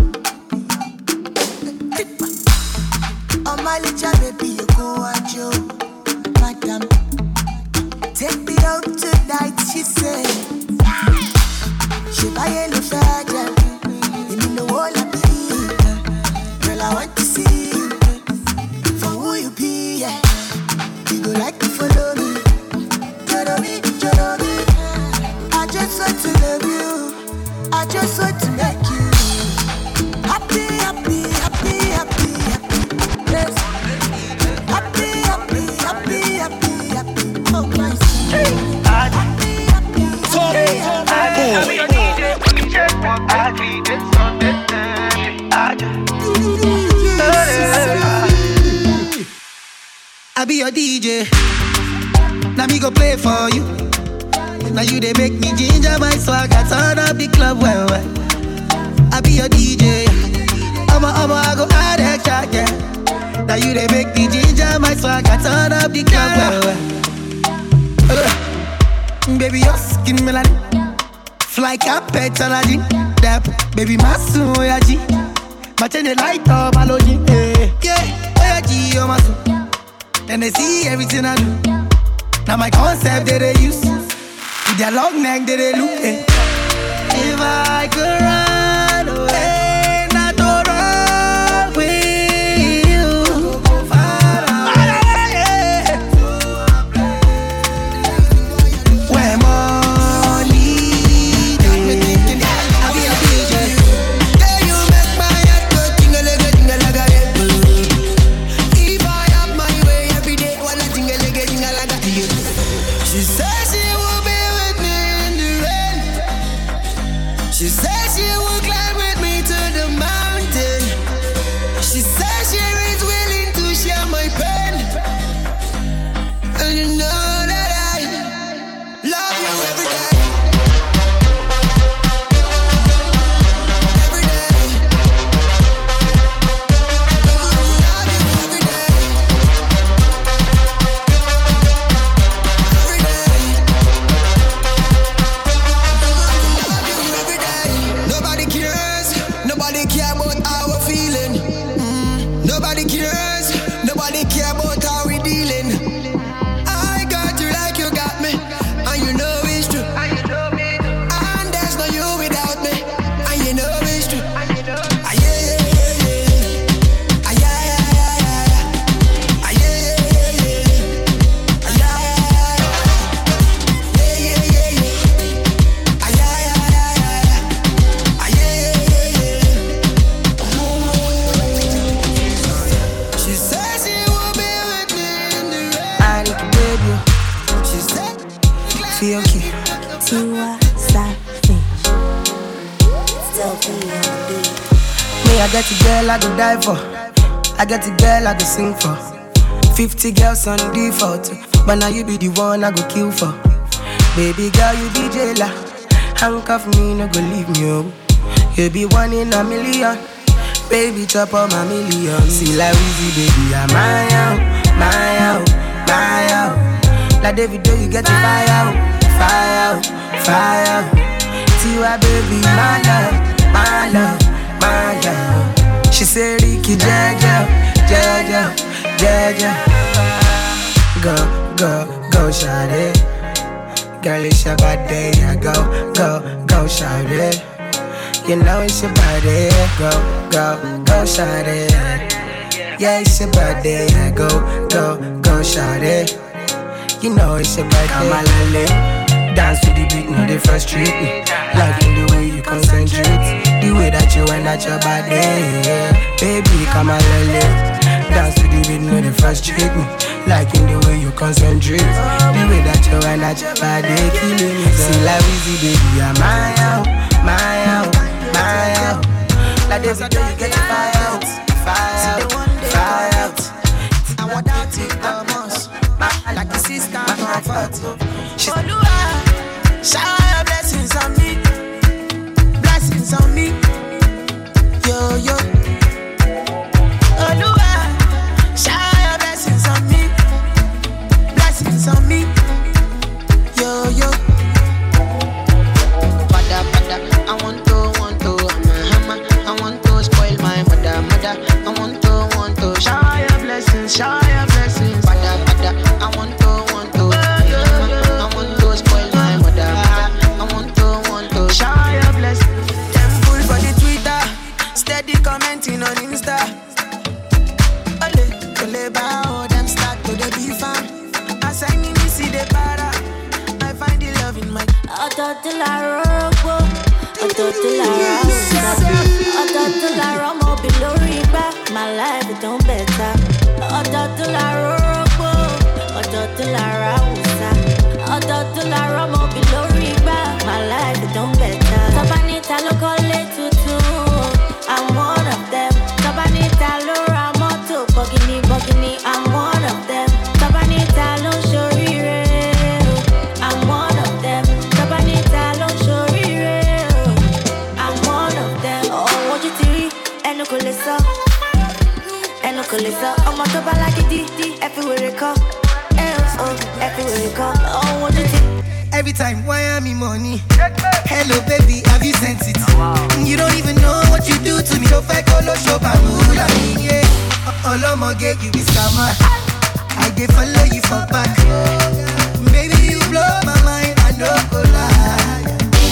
oh my little baby, you go at you, madam. Take me out tonight, she said. She buy a little faggot. You mean the whole of me. Girl, I want to see you. For who you be, yeah. You go like to follow me. Follow me, follow me. I just want to love you. I just want to make you happy, happy, happy, happy, happy. Yes. Happy, happy, happy, happy, happy. Oh my sweet. Happy, happy, happy, happy. I be your D J. Now me go play for you. Now you they make me ginger my swag. I turn up the club well, well. I be your D J. I'ma, I'ma, I go add extra, yeah. Now you they make me ginger my swag. I turn up the club well, well. Uh, baby, your skin melody. Fly carpet aladdin. Dap, baby, my soul, yeah, G. My chain the light up, my logic, eh. Yeah, yeah, G, oh my soul. And they see everything I do. Now my concept that they use. With their long neck that they look, eh. If I could run away, not to run with you. Far away. Where money got me thinking I'll be a D J. Yeah, you make my head go tingle-a-ga, tingle-a-ga, yeah. If I have my way every day, wanna tingle-a-ga, tingle-a-ga, yeah. She says she will be with me in the rain. She says she will climb with me to the mountain. She says she is willing to share my pain. And you know that I love you every day. Every day. Love you every day. Every day. Love you every day. Nobody cares. Nobody care about how we're feeling. Mm. Nobody cares. Nobody care about how we dealing. I got you like you got me, and you know it's true. Tiwa Savage. Still be on the beat. Me, I get a girl I go die for. I get a girl I go sing for. Fifty girls on default, but now you be the one I go kill for. Baby girl, you be jailer. Handcuff me, no go leave me, oh. You be one in a million. Baby, chop on my million. See like Weezy, baby, I'm my out, my out, my out. Like David, you get the fire out, fire out, fire out. Tiwa, baby, my love, my love, my love. She say, Ricky, Jaja, Jaja, Jaja. Go, go, go, shawty. Girl, it's your body, yeah. Go, go, go, shawty. You know it's your body, go, go, go, shawty. Yeah, it's your body, yeah. Go, go, go, shawty. You know it's your body. I'm a lolly. Dance to the beat, no, they frustrate me. Liking the way you concentrate, the way that you wind at your body, yeah. Baby, come a lolly. Dance to the beat, no, they frustrate me. Liking the way you concentrate, the way that you wind at your body, killing me. See like Weezy, baby, I'm my out, my out, my out. Like this, you get the fire out, fire out, fire out. I want that to come on. Like the sister of her. She's Oluwa, shower your blessings on me, blessings on me, yo yo. Oluwa, shower your blessings on me, blessings on me, yo yo. Pada pada, I want to, want to, I'm a hammer. I want to spoil my mother, mother. I want to, want to, shower your blessings, shower your blessings. Pada pada, I want to, want to, I want to spoil my mother, mother. I want to, want to, shower your blessings. Them full for the Twitter, steady commenting on Insta. Ole, ole bao, them start to the be fan. As I need to see the para, I find the love in my. Auto de la robo, auto de la robo, auto de la robo, below riba. My life it don't better. Auto de la robo, auto de la robo, auto de la robo, below riba. My life it don't better. Tabanita locale tutu, I'm one of them. Tabanita lora moto, bogini bogini, I'm one of them. Tabanita lo shorire, I'm one of them. Tabanita lo shorire, I'm one of them. Oh, what you tiri, eno kolesa, eno kolesa. Oh my God, like it, everywhere it come, oh, everywhere it come. Oh, what you tiri. Every time, why am I money? Hello, baby, have you sent it? You don't even know what you do to me. So fake, all show, I mean, yeah. All I'm gonna get you is scammer. I dey follow you for back. Baby, you blow my mind, I know go lie.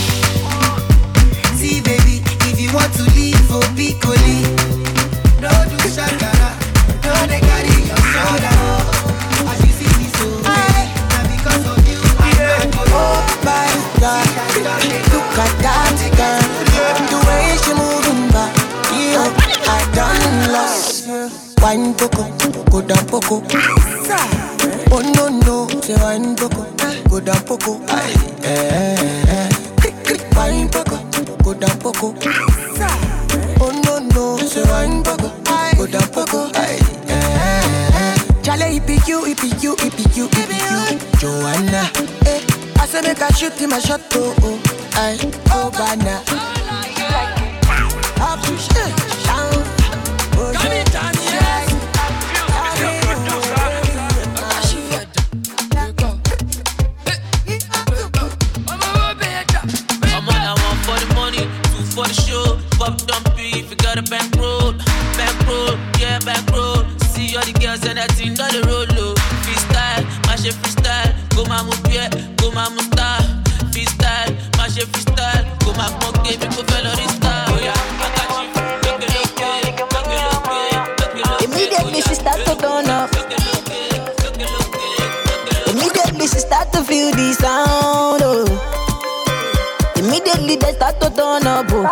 See, baby, if you want to leave for Piccoli, no do shakara, no they carry your soda. As you see me so, now because of you, I'm not. Oh my God, look at that girl, the way she moving back, yeah, I done lost. Wine poco, go down poco. Oh no no, say wine poco, go down poco. Aye, eh, eh. Wine poco, go down poco. Oh no no, say wine poco, go down poco. Aye, eh, eh. Chale, it be you, it be you, it be you, it be you, Joanna. Eh, I say make a shoot in my shot, oh oh. Aye, oh banana. Up to shit, down. Come in, Johnny. For the show, pop dumpy if you got a back road, back road, yeah, back road. See all the girls and that thing on the road, low. Freestyle, mash it freestyle, go my move, yeah, go my move star. Freestyle, mash it freestyle, go my move, game, go fellow this star. Oh yeah, I got you, look it, look it, look it, look it, look it, look it. Immediately she start to turn up. Immediately she start to feel the sound, oh. Immediately they start to turn up, oh.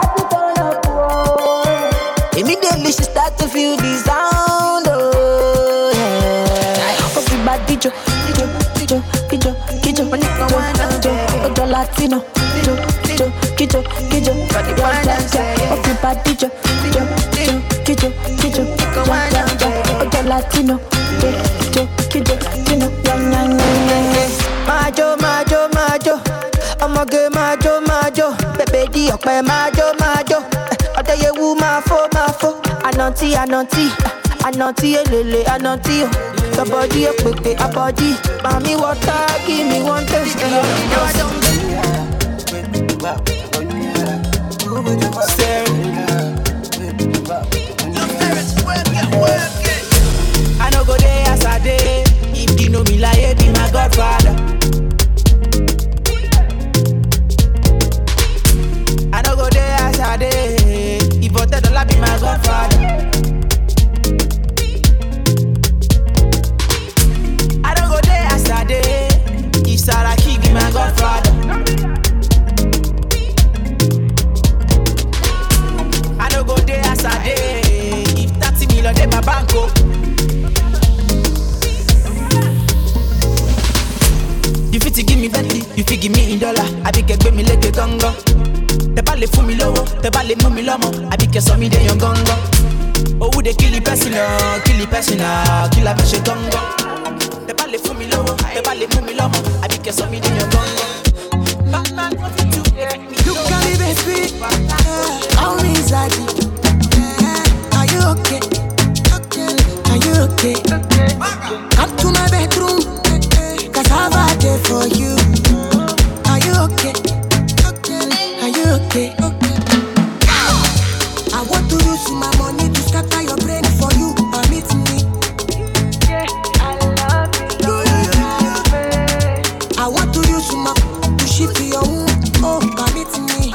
Immediately she start to feel the sound, oh yeah. Everybody jo, jo, jo, jo, jo, jo, jo, jo, Latino, jo, jo, kijo, kijo, ja, ja, ja. Everybody jo, jo, jo, kijo, kijo, ja, ja, ja. Oja Latino, jo, jo, kijo, kijo, ja, ja, ja. Majo, majo, majo, ọmọge majo, majo, bébé di ọ̀pẹ majo, majo. Ọdẹyẹwu máa fó, máa fó. Ananti, ananti, ananti elele, ananti o. Your body a pepe, a body. Mommy water, give me one taste. No, I don't. I no go there as I day. If you know me like be my godfather. I no go there as I day. If you tell the be my godfather. I don't go there as I day. If Saraki be my godfather. I don't go there as I day. If thirty million in my bank. You fit to give me Bentley, you fit give me in dollar. I be get me like a gongo. Te parle for me low, te parle for me lomo. I be get some me de young gongo. Oh, who they kill the person, kill the person, kill a person gongo. Te parle for me low, te parle for me lomo. I be get some me de young gongo. Look at me, baby. How is that? Are you okay? Are you okay? Come to my bedroom. Cause I've had it for you. Are you okay? Are you okay? I want to use my money to scatter your brain for you. Permit me. I love you. I want to use my to shift your womb. Oh, permit me.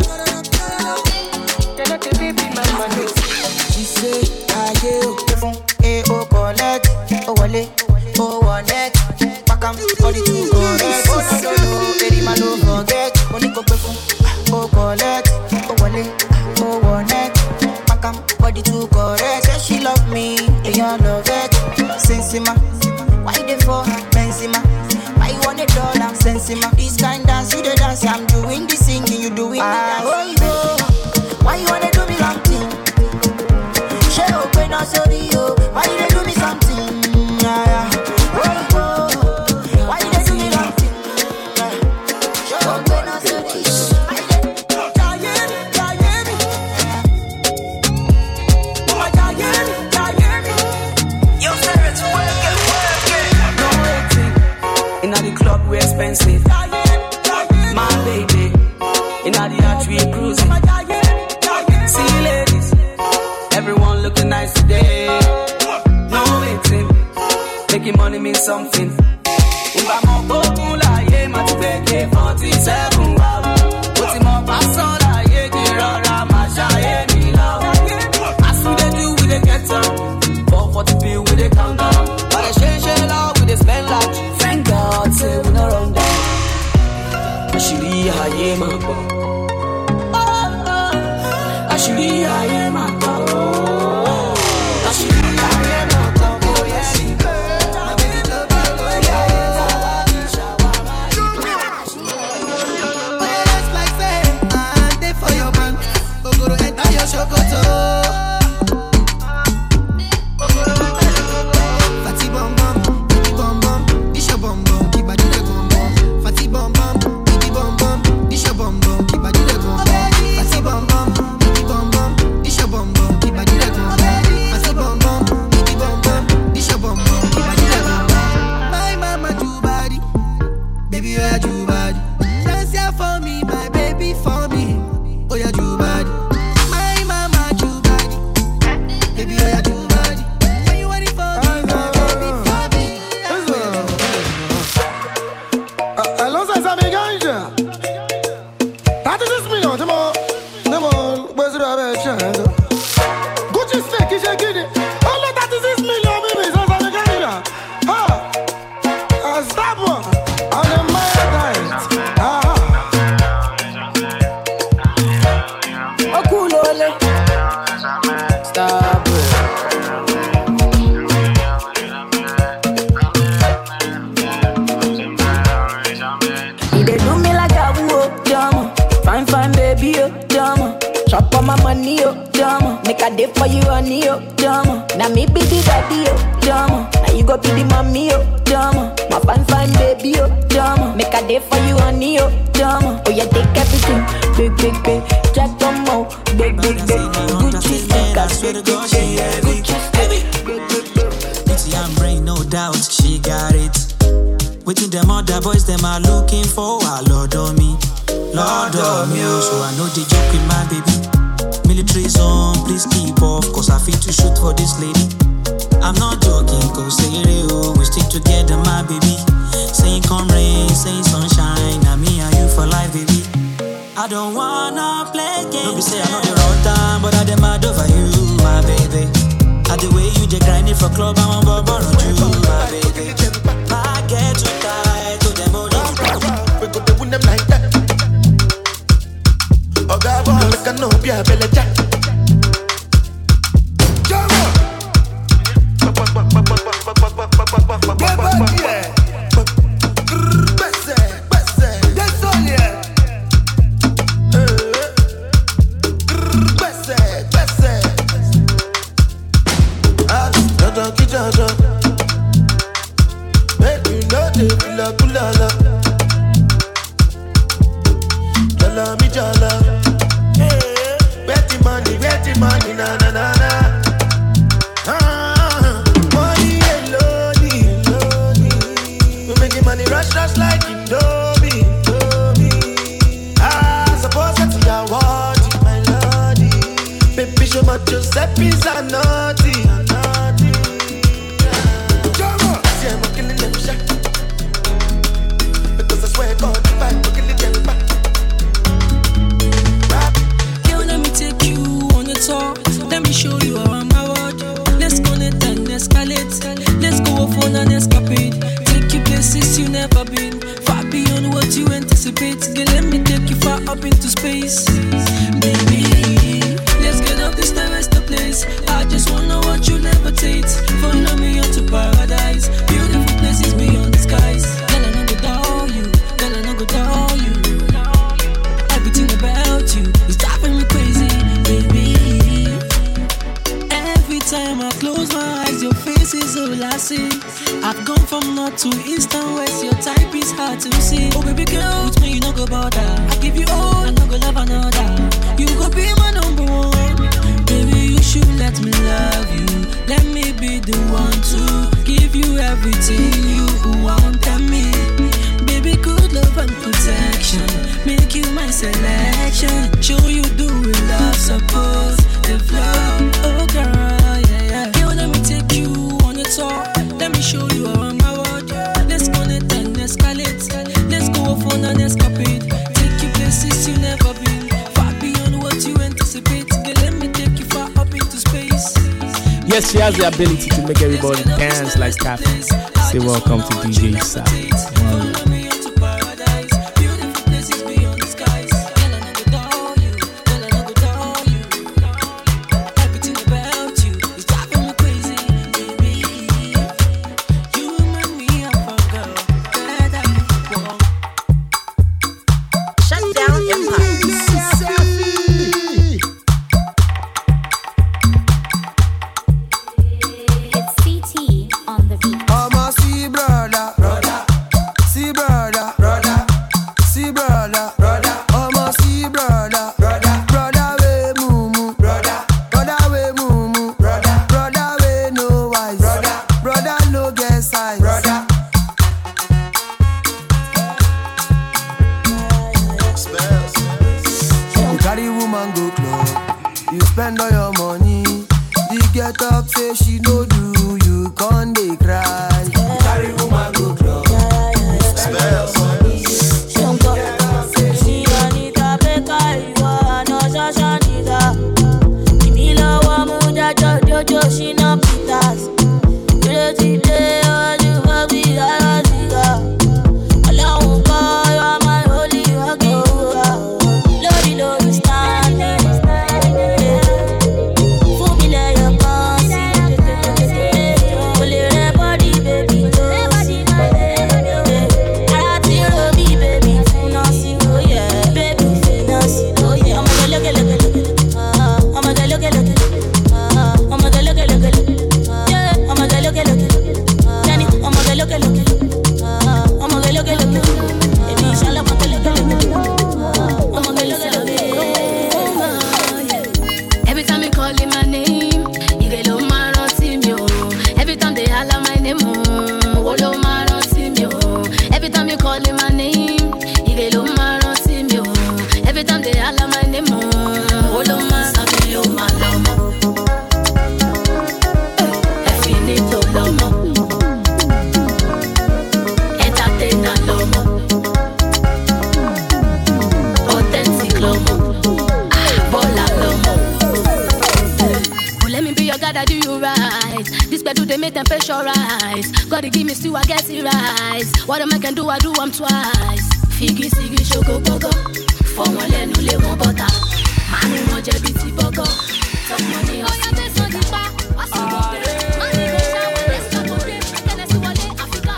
She say, I you. Eh, oh, collect. Oh, wale. Oh, one neck. Pakam, body to correct. Oh, no, no, no. Very man, don't forget. Money go pay for. Oh, collect. Oh, wale. Oh, one neck. Pakam, body to correct. Say she love me. And you love it. Sensima. Why they for Benzema? Why you want a dollar? Sensima. This kind dance, you the dance. I'm doing the singing, you doing the dance. Oh, you. Why you wanna do me long thing? She open up so the yo. Why you do me something? Yeah, yeah. Why you do me long thing? She open up so the yo. Inna the club we expensive. My baby, inna the yacht we cruising. See ladies, everyone looking nice today. No waiting, making money means something. Uba mo bokun láyé, ma ti gbẹ̀gẹ̀ forty-seven wow. Ó ti mọ pásán láyé, kí rọra máa ṣayé mi lọ. As we dey do, we dey get down. four forty bill, we dey count down. But the change it all, we dey spend like. Thank God, say we no run down. Àṣírí ayé máa gbọ́. Àṣírí ayé máa gbọ́. Àṣírí ayé máa gbọ́. Bóyá sí. my money, oh, drama. Make a day for you, honey, oh, drama. Now me be the daddy, oh, drama. Now you go be the mommy, oh, drama. My fine, fine baby, oh, drama. Make a day for you, honey, oh, drama. Oh, yeah, take everything, big, big, big. Jack on mo, big, big, big. Gucci, sneakers, big, big, big. Gucci, Bitty and brain, no doubt, she got it. Waiting them other boys, them are looking for a Lord of me, Lord of me. Oh, so I know they joke with my baby. Military zone, please keep off, cause I feel to shoot for this lady. I'm not joking, cause say oh, we stick together, my baby. Saying come rain, saying sunshine, now me and you for life, baby. I don't wanna play games. Don't be say I know the wrong time, but I dem mad over you, my baby. I the way you just grinding for club, I'm on board on you, my baby. I get too tired to them only. We go to win them like that. Oh God, boy, make a no be a belly jack. Yes, she has the ability to make everybody dance like Kathy. Say welcome to D J Sap. Wow. Only Bola oh, let me be your God, I do you right. This bed do they make temperature rise. Gotta give me still I get it right. What am I can do, I do them twice. Figgy, siggy, shoko, gogo. For one let no lay one butter. Money no jebi ti bogo. Talk money on your best on the bar. What's the money go shower, let's go for it. Can I see what they Africa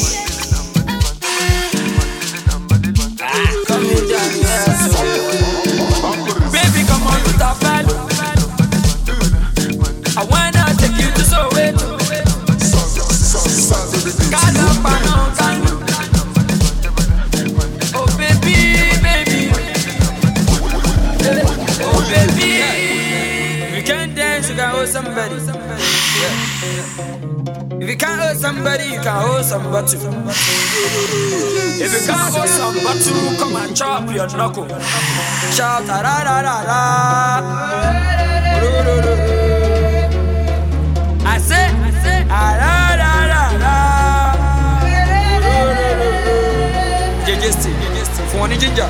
Come here, Johnny, yes. Baby, come on with that bed. I wanna take you to Soweto. Got up and on time. Oh baby, baby. Oh baby. If you can't dance, you can hold somebody. Yeah. If you can't hold somebody, you can hold somebody. If you can't hold somebody, come and chop your knuckle. Shout da da da da da. I say, I say, ah da da da da. J J C, for one ginger,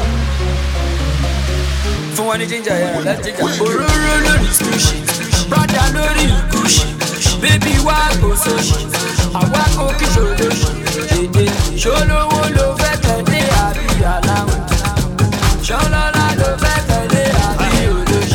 for one ginger, yeah, let's ginger. Ororo is cushy, brother no real cushy. Baby why go so she? I walk okay so she. Show no one no better they are be allowed. Show no la no better they are be allowed.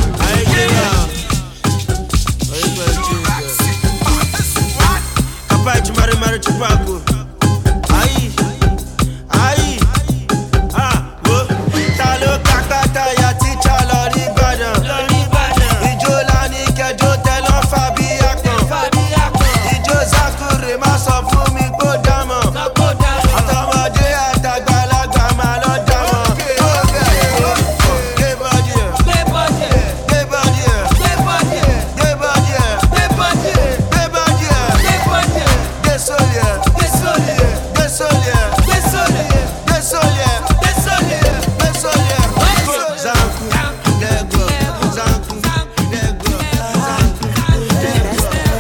Papai te mare mare te pago. Aí, aí, ah, wo. Ta lo kakata ya ti cha lori Ìbàdàn. Ijo la ni kejo telo fabi akon. Ijo zakure ma sọ fún mi kó dámọ̀. Àtọmọdé àtàgbàlagbà ma lọ dámọ̀. Gbé bọ́dì ẹ̀, gbé bọ́dì ẹ̀, gbé bọ́dì ẹ̀, gbé bọ́dì ẹ̀, gbé bọ́dì ẹ̀, gbé bọ́dì ẹ̀, gbé bọ́dì ẹ̀, gbé bọ́dì ẹ̀, gbé sórí ẹ̀, gbé sórí ẹ̀, gbé sórí ẹ̀, gbé sórí ẹ̀, gbé sórí ẹ̀, gbé sórí ẹ̀, gbé sórí ẹ̀. Zanku, Lego, Zanku, Lego, Zanku, Lego,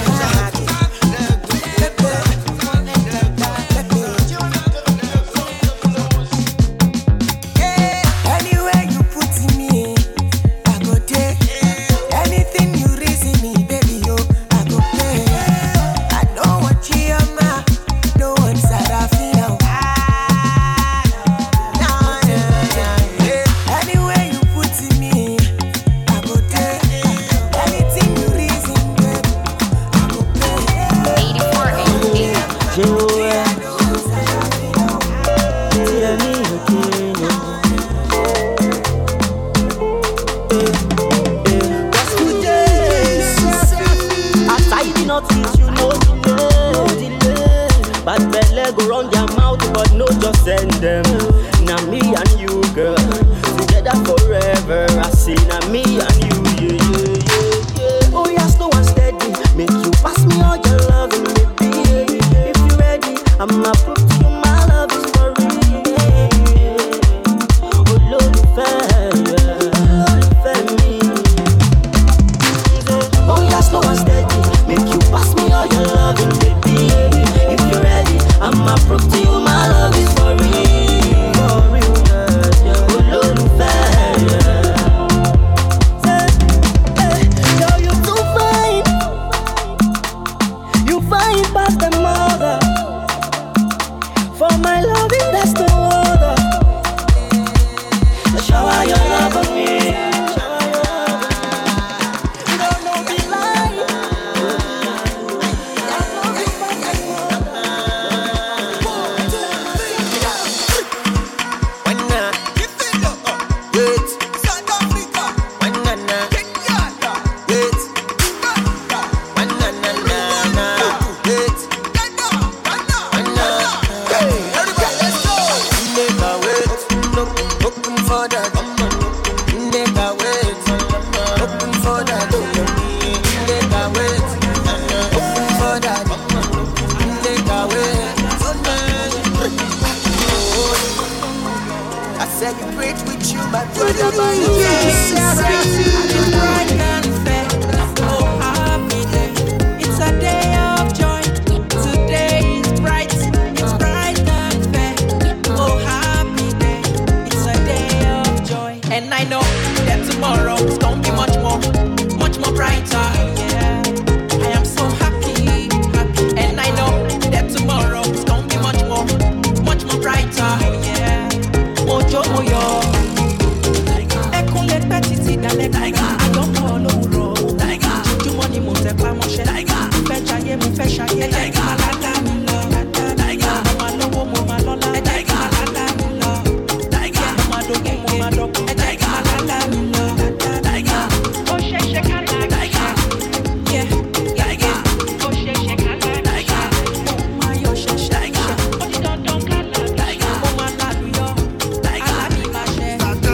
Anywhere you put me, I go take. Anything you reason me, baby, yo, I go play. I don't want Chioma, no one Sarafina. Anywhere you put me, I go take. Anything you reason, baby, I go play. eighty-four, Bad belly go round their mouth, but no just send them. Now me and you, girl, together forever. I say now me and you, yeah, yeah, yeah, yeah. Oh yeah, slow and steady, make you pass me all your love, baby. If you ready, I'm a proof to you, my love is for real. Oh Lord, fair, fair me. Oh yeah, slow and steady, make you pass me all your love, baby. If you're ready, I'm a proof to you, my love is for real. For real, yeah, yeah. Oh Lord, fair, yeah. Hey, hey, girl, you too fine. You fine past the mother. For my loving, that's no other. Shower your love on me. Shower your love on me. Don't know be lying. I celebrate with you, my brother, my Oh, happy day. It's a day of joy. Today is bright. It's bright and fair. Oh, happy day. It's a day of joy. And And I know that tomorrow is gonna be much more, much more brighter. Yeah, I am so happy, happy. And I know that tomorrow is gonna be much more, much more brighter. Yeah, mojo moyo. Ekun le pe titi dalẹ kan. Ayọ̀mọ́ lówùrọ̀. Jùmọ̀ ni mo tẹ pa mọ́ṣẹ́. Mo fẹ́ jayé, mo fẹ́ ṣayé. Ẹ̀jẹ̀ kí máa lága mi lọ. Mo máa lówó, mo máa lọ́lá. Ẹ̀jẹ̀ kí máa lága mi lọ. Mo máa dógún, mo máa dọ́kun. Ẹ̀jẹ̀ kí máa lága mi lọ. Ó ṣe ṣe ká lága. Yeah, yeah, yeah. Ó ṣe ṣe ká lága. Mo máa yọ ṣẹṣẹ. Ó di dandan ká lága. Mo máa lálùyọ. Alábí máa ṣẹ.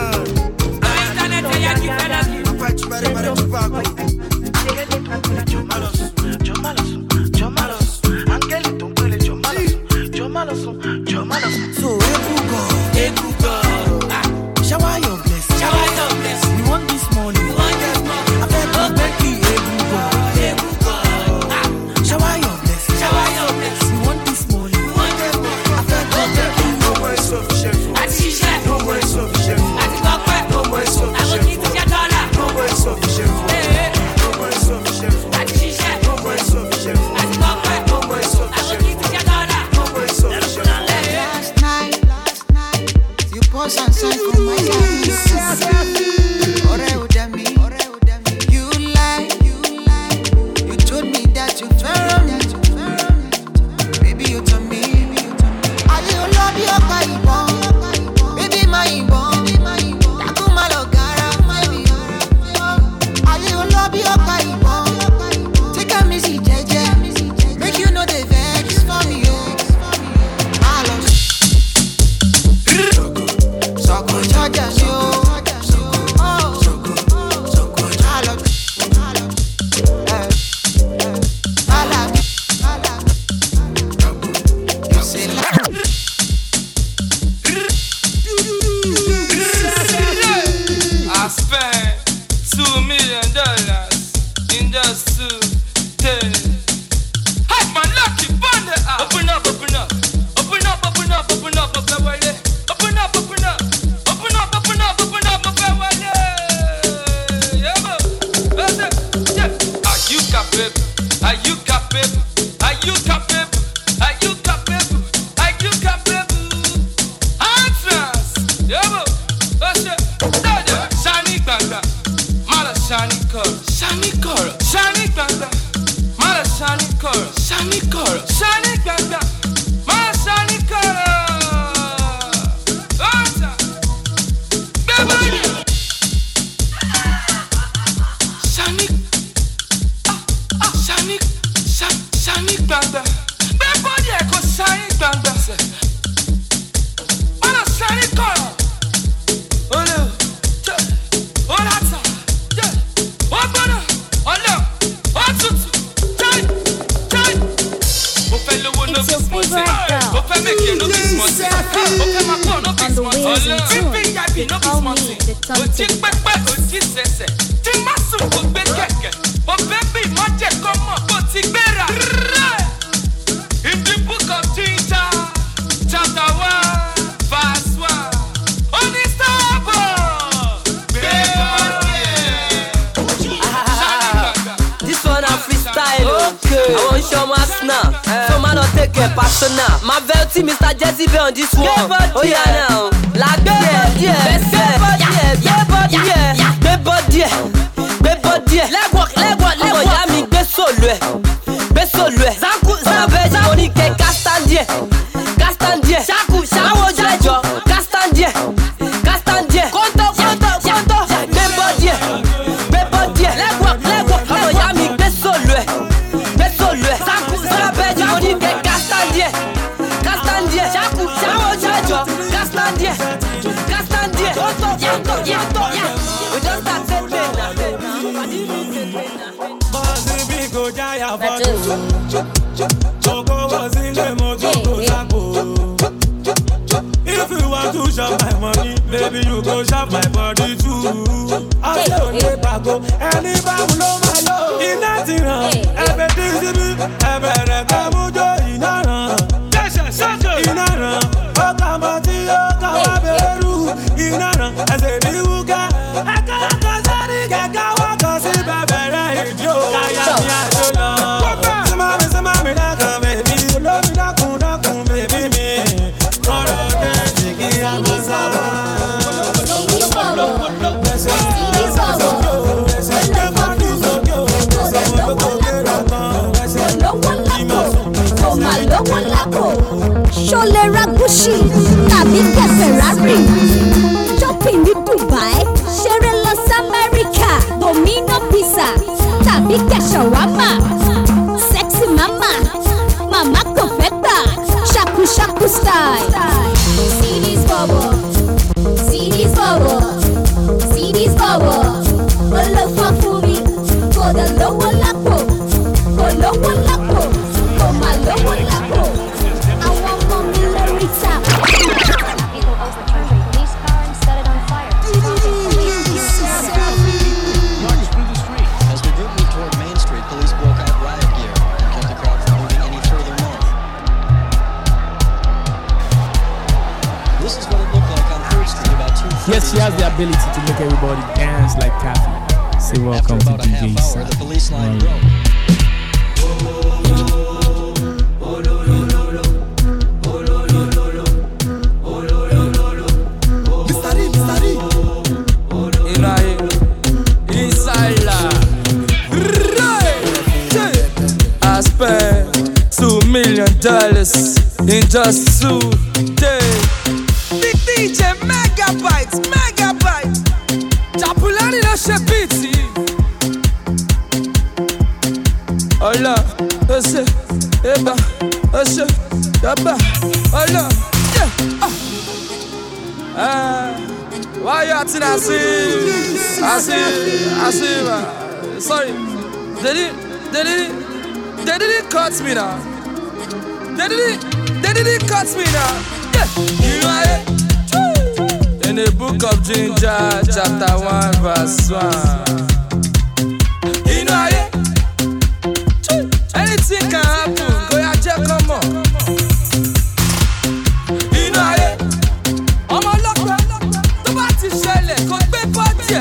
So, Ebugo, Ebugo, ah, shower your blessing. Shower your blessing. We want this morning. We want this morning. I bet you Becky, Ebugo, Ebugo, ah, shower your blessing. Shower your blessing. We want this morning. We want this morning. I bet you Becky, no more sufficient. No more sufficient. No more sufficient. No more sufficient. No more sufficient. No more sufficient. No more sufficient. Last night, last night, you pause and sign for my Ore udami, you lie, you lie. You told me that you found me, baby you told me. Are you love your baby, baby my baby, taku malogara, my baby. Are you love your baby? Take a missy, jeje, make you know the vex for me. Soko chaja yo, oh, soko, soko chalo, eh, ala, ala, you say la. I spent two million dollars in just two days. Hey, my lucky bundle, open up, open up, open up, open up, open up, open up. Open up, open up, open up, open up, open up, open up, yeah, that's it, yeah. Are you capable? Are you capable? Are you capable? Are you capable? Are you capable? Answers, yeah, that's it. Shiny banga, mala shiny color, shiny color, shiny banga, mala shiny color, shiny color, shiny banga, mala shiny color. Shiny, ah, ah, shiny, shiny banda. Everybody echo shiny banda. On a shiny color. Oh no, oh that's yeah. Oh bono, oh no, oh tutu, jai, jai. Oh fellow, no be sponsor. Oh fellow, make you no be sponsor. Oh fellow, my phone no be sponsor. Pimpin' I be no be sponsor. Oh chick pepe, oh chick sese. Timasu ko gbe keke. Oh baby, ma je komo, oh ti gbera. In the book of Ginger, chapter one, verse one. Only stop. This one a freestyle. Okay. I want show my snap. So man don't take it personal. My velty Mister Jesse B on this one. Oh yeah now. Like yeah, yeah, yeah, yeah, body, yeah, yeah, body, yeah, body, yeah. Leg walk, leg walk, leg walk. Oh yeah, me be solo, be solo. Zanku, zanku, money ke castandie, castandie. Shaku, shaku, jajo, castandie, castandie. Konto, konto, konto. Be body, be body. Leg walk, leg walk. Oh yeah, me be solo, be solo. Zanku, zanku, money ke castandie, castandie. Shaku, shaku, jajo, castandie, castandie. Konto, konto, konto. We just start setting now. Bossy big go jaya photo. Choco was in the motor go sapo. If you want to shop my money, baby you go shop my body too. I say on the bago, any bago no my love. In that thing, every T V, every kamujo inara. Inara, okamati okawaberu. Inara, as a biuga. tàbí kẹ̀ Ferrari. Shopping ní Dubai, ṣeré Los America, Domino Pizza tàbí kẹ̀ shawarma. Sexy mama, mama kò fẹ́ gbà, shaku shaku style. See this bubble, see this bubble, see this bubble. Olówó fún mi, kò dé lówó lápò, kò lówó lápò, kò má lówó lápò. Àwọn ọmọ mi lórí ta. As the group moved toward Main Street, police broke out riot gear and kept the crowd from moving any further north. This is what it looked like on third Street about two thirty. Yes, she has the ability to make everybody dance like Kathy. Say welcome to D J Hour, the police line broke. I spent two million dollars in just two days. Big D J Megabytes, Megabytes. Chapulani no she beaty. Hola, ese, eba, ese, yaba, hola, yeah. Ah, why you acting as if, as if, as if, uh, sorry, they didn't, they didn't, they didn't cut me now. They didn't, they didn't cut me now. Yeah, you know it. In the book of Ginger, chapter one, verse one. You know it. Anything can happen. Go ya check, come on. You know it. I'm a locker. The party shell, go pay party.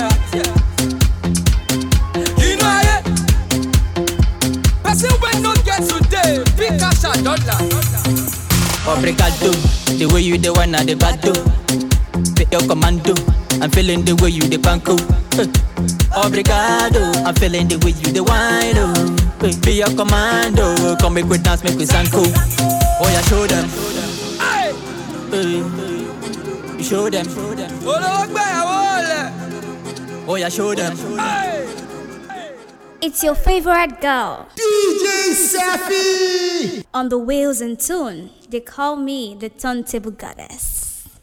You know it. Person when no get today, big cash and dollar. Obrigado, the way you the one at the battle. Fit your commando, I'm feeling the way you the panko. Obrigado, I'm feeling the way you the wine. Oh. Be your commando, come make we dance, make we sanko. Oh yeah, show them. Hey, you show them. Oh yeah, show them. It's your favorite girl, D J Safi. On the wheels and tune, they call me the turntable goddess.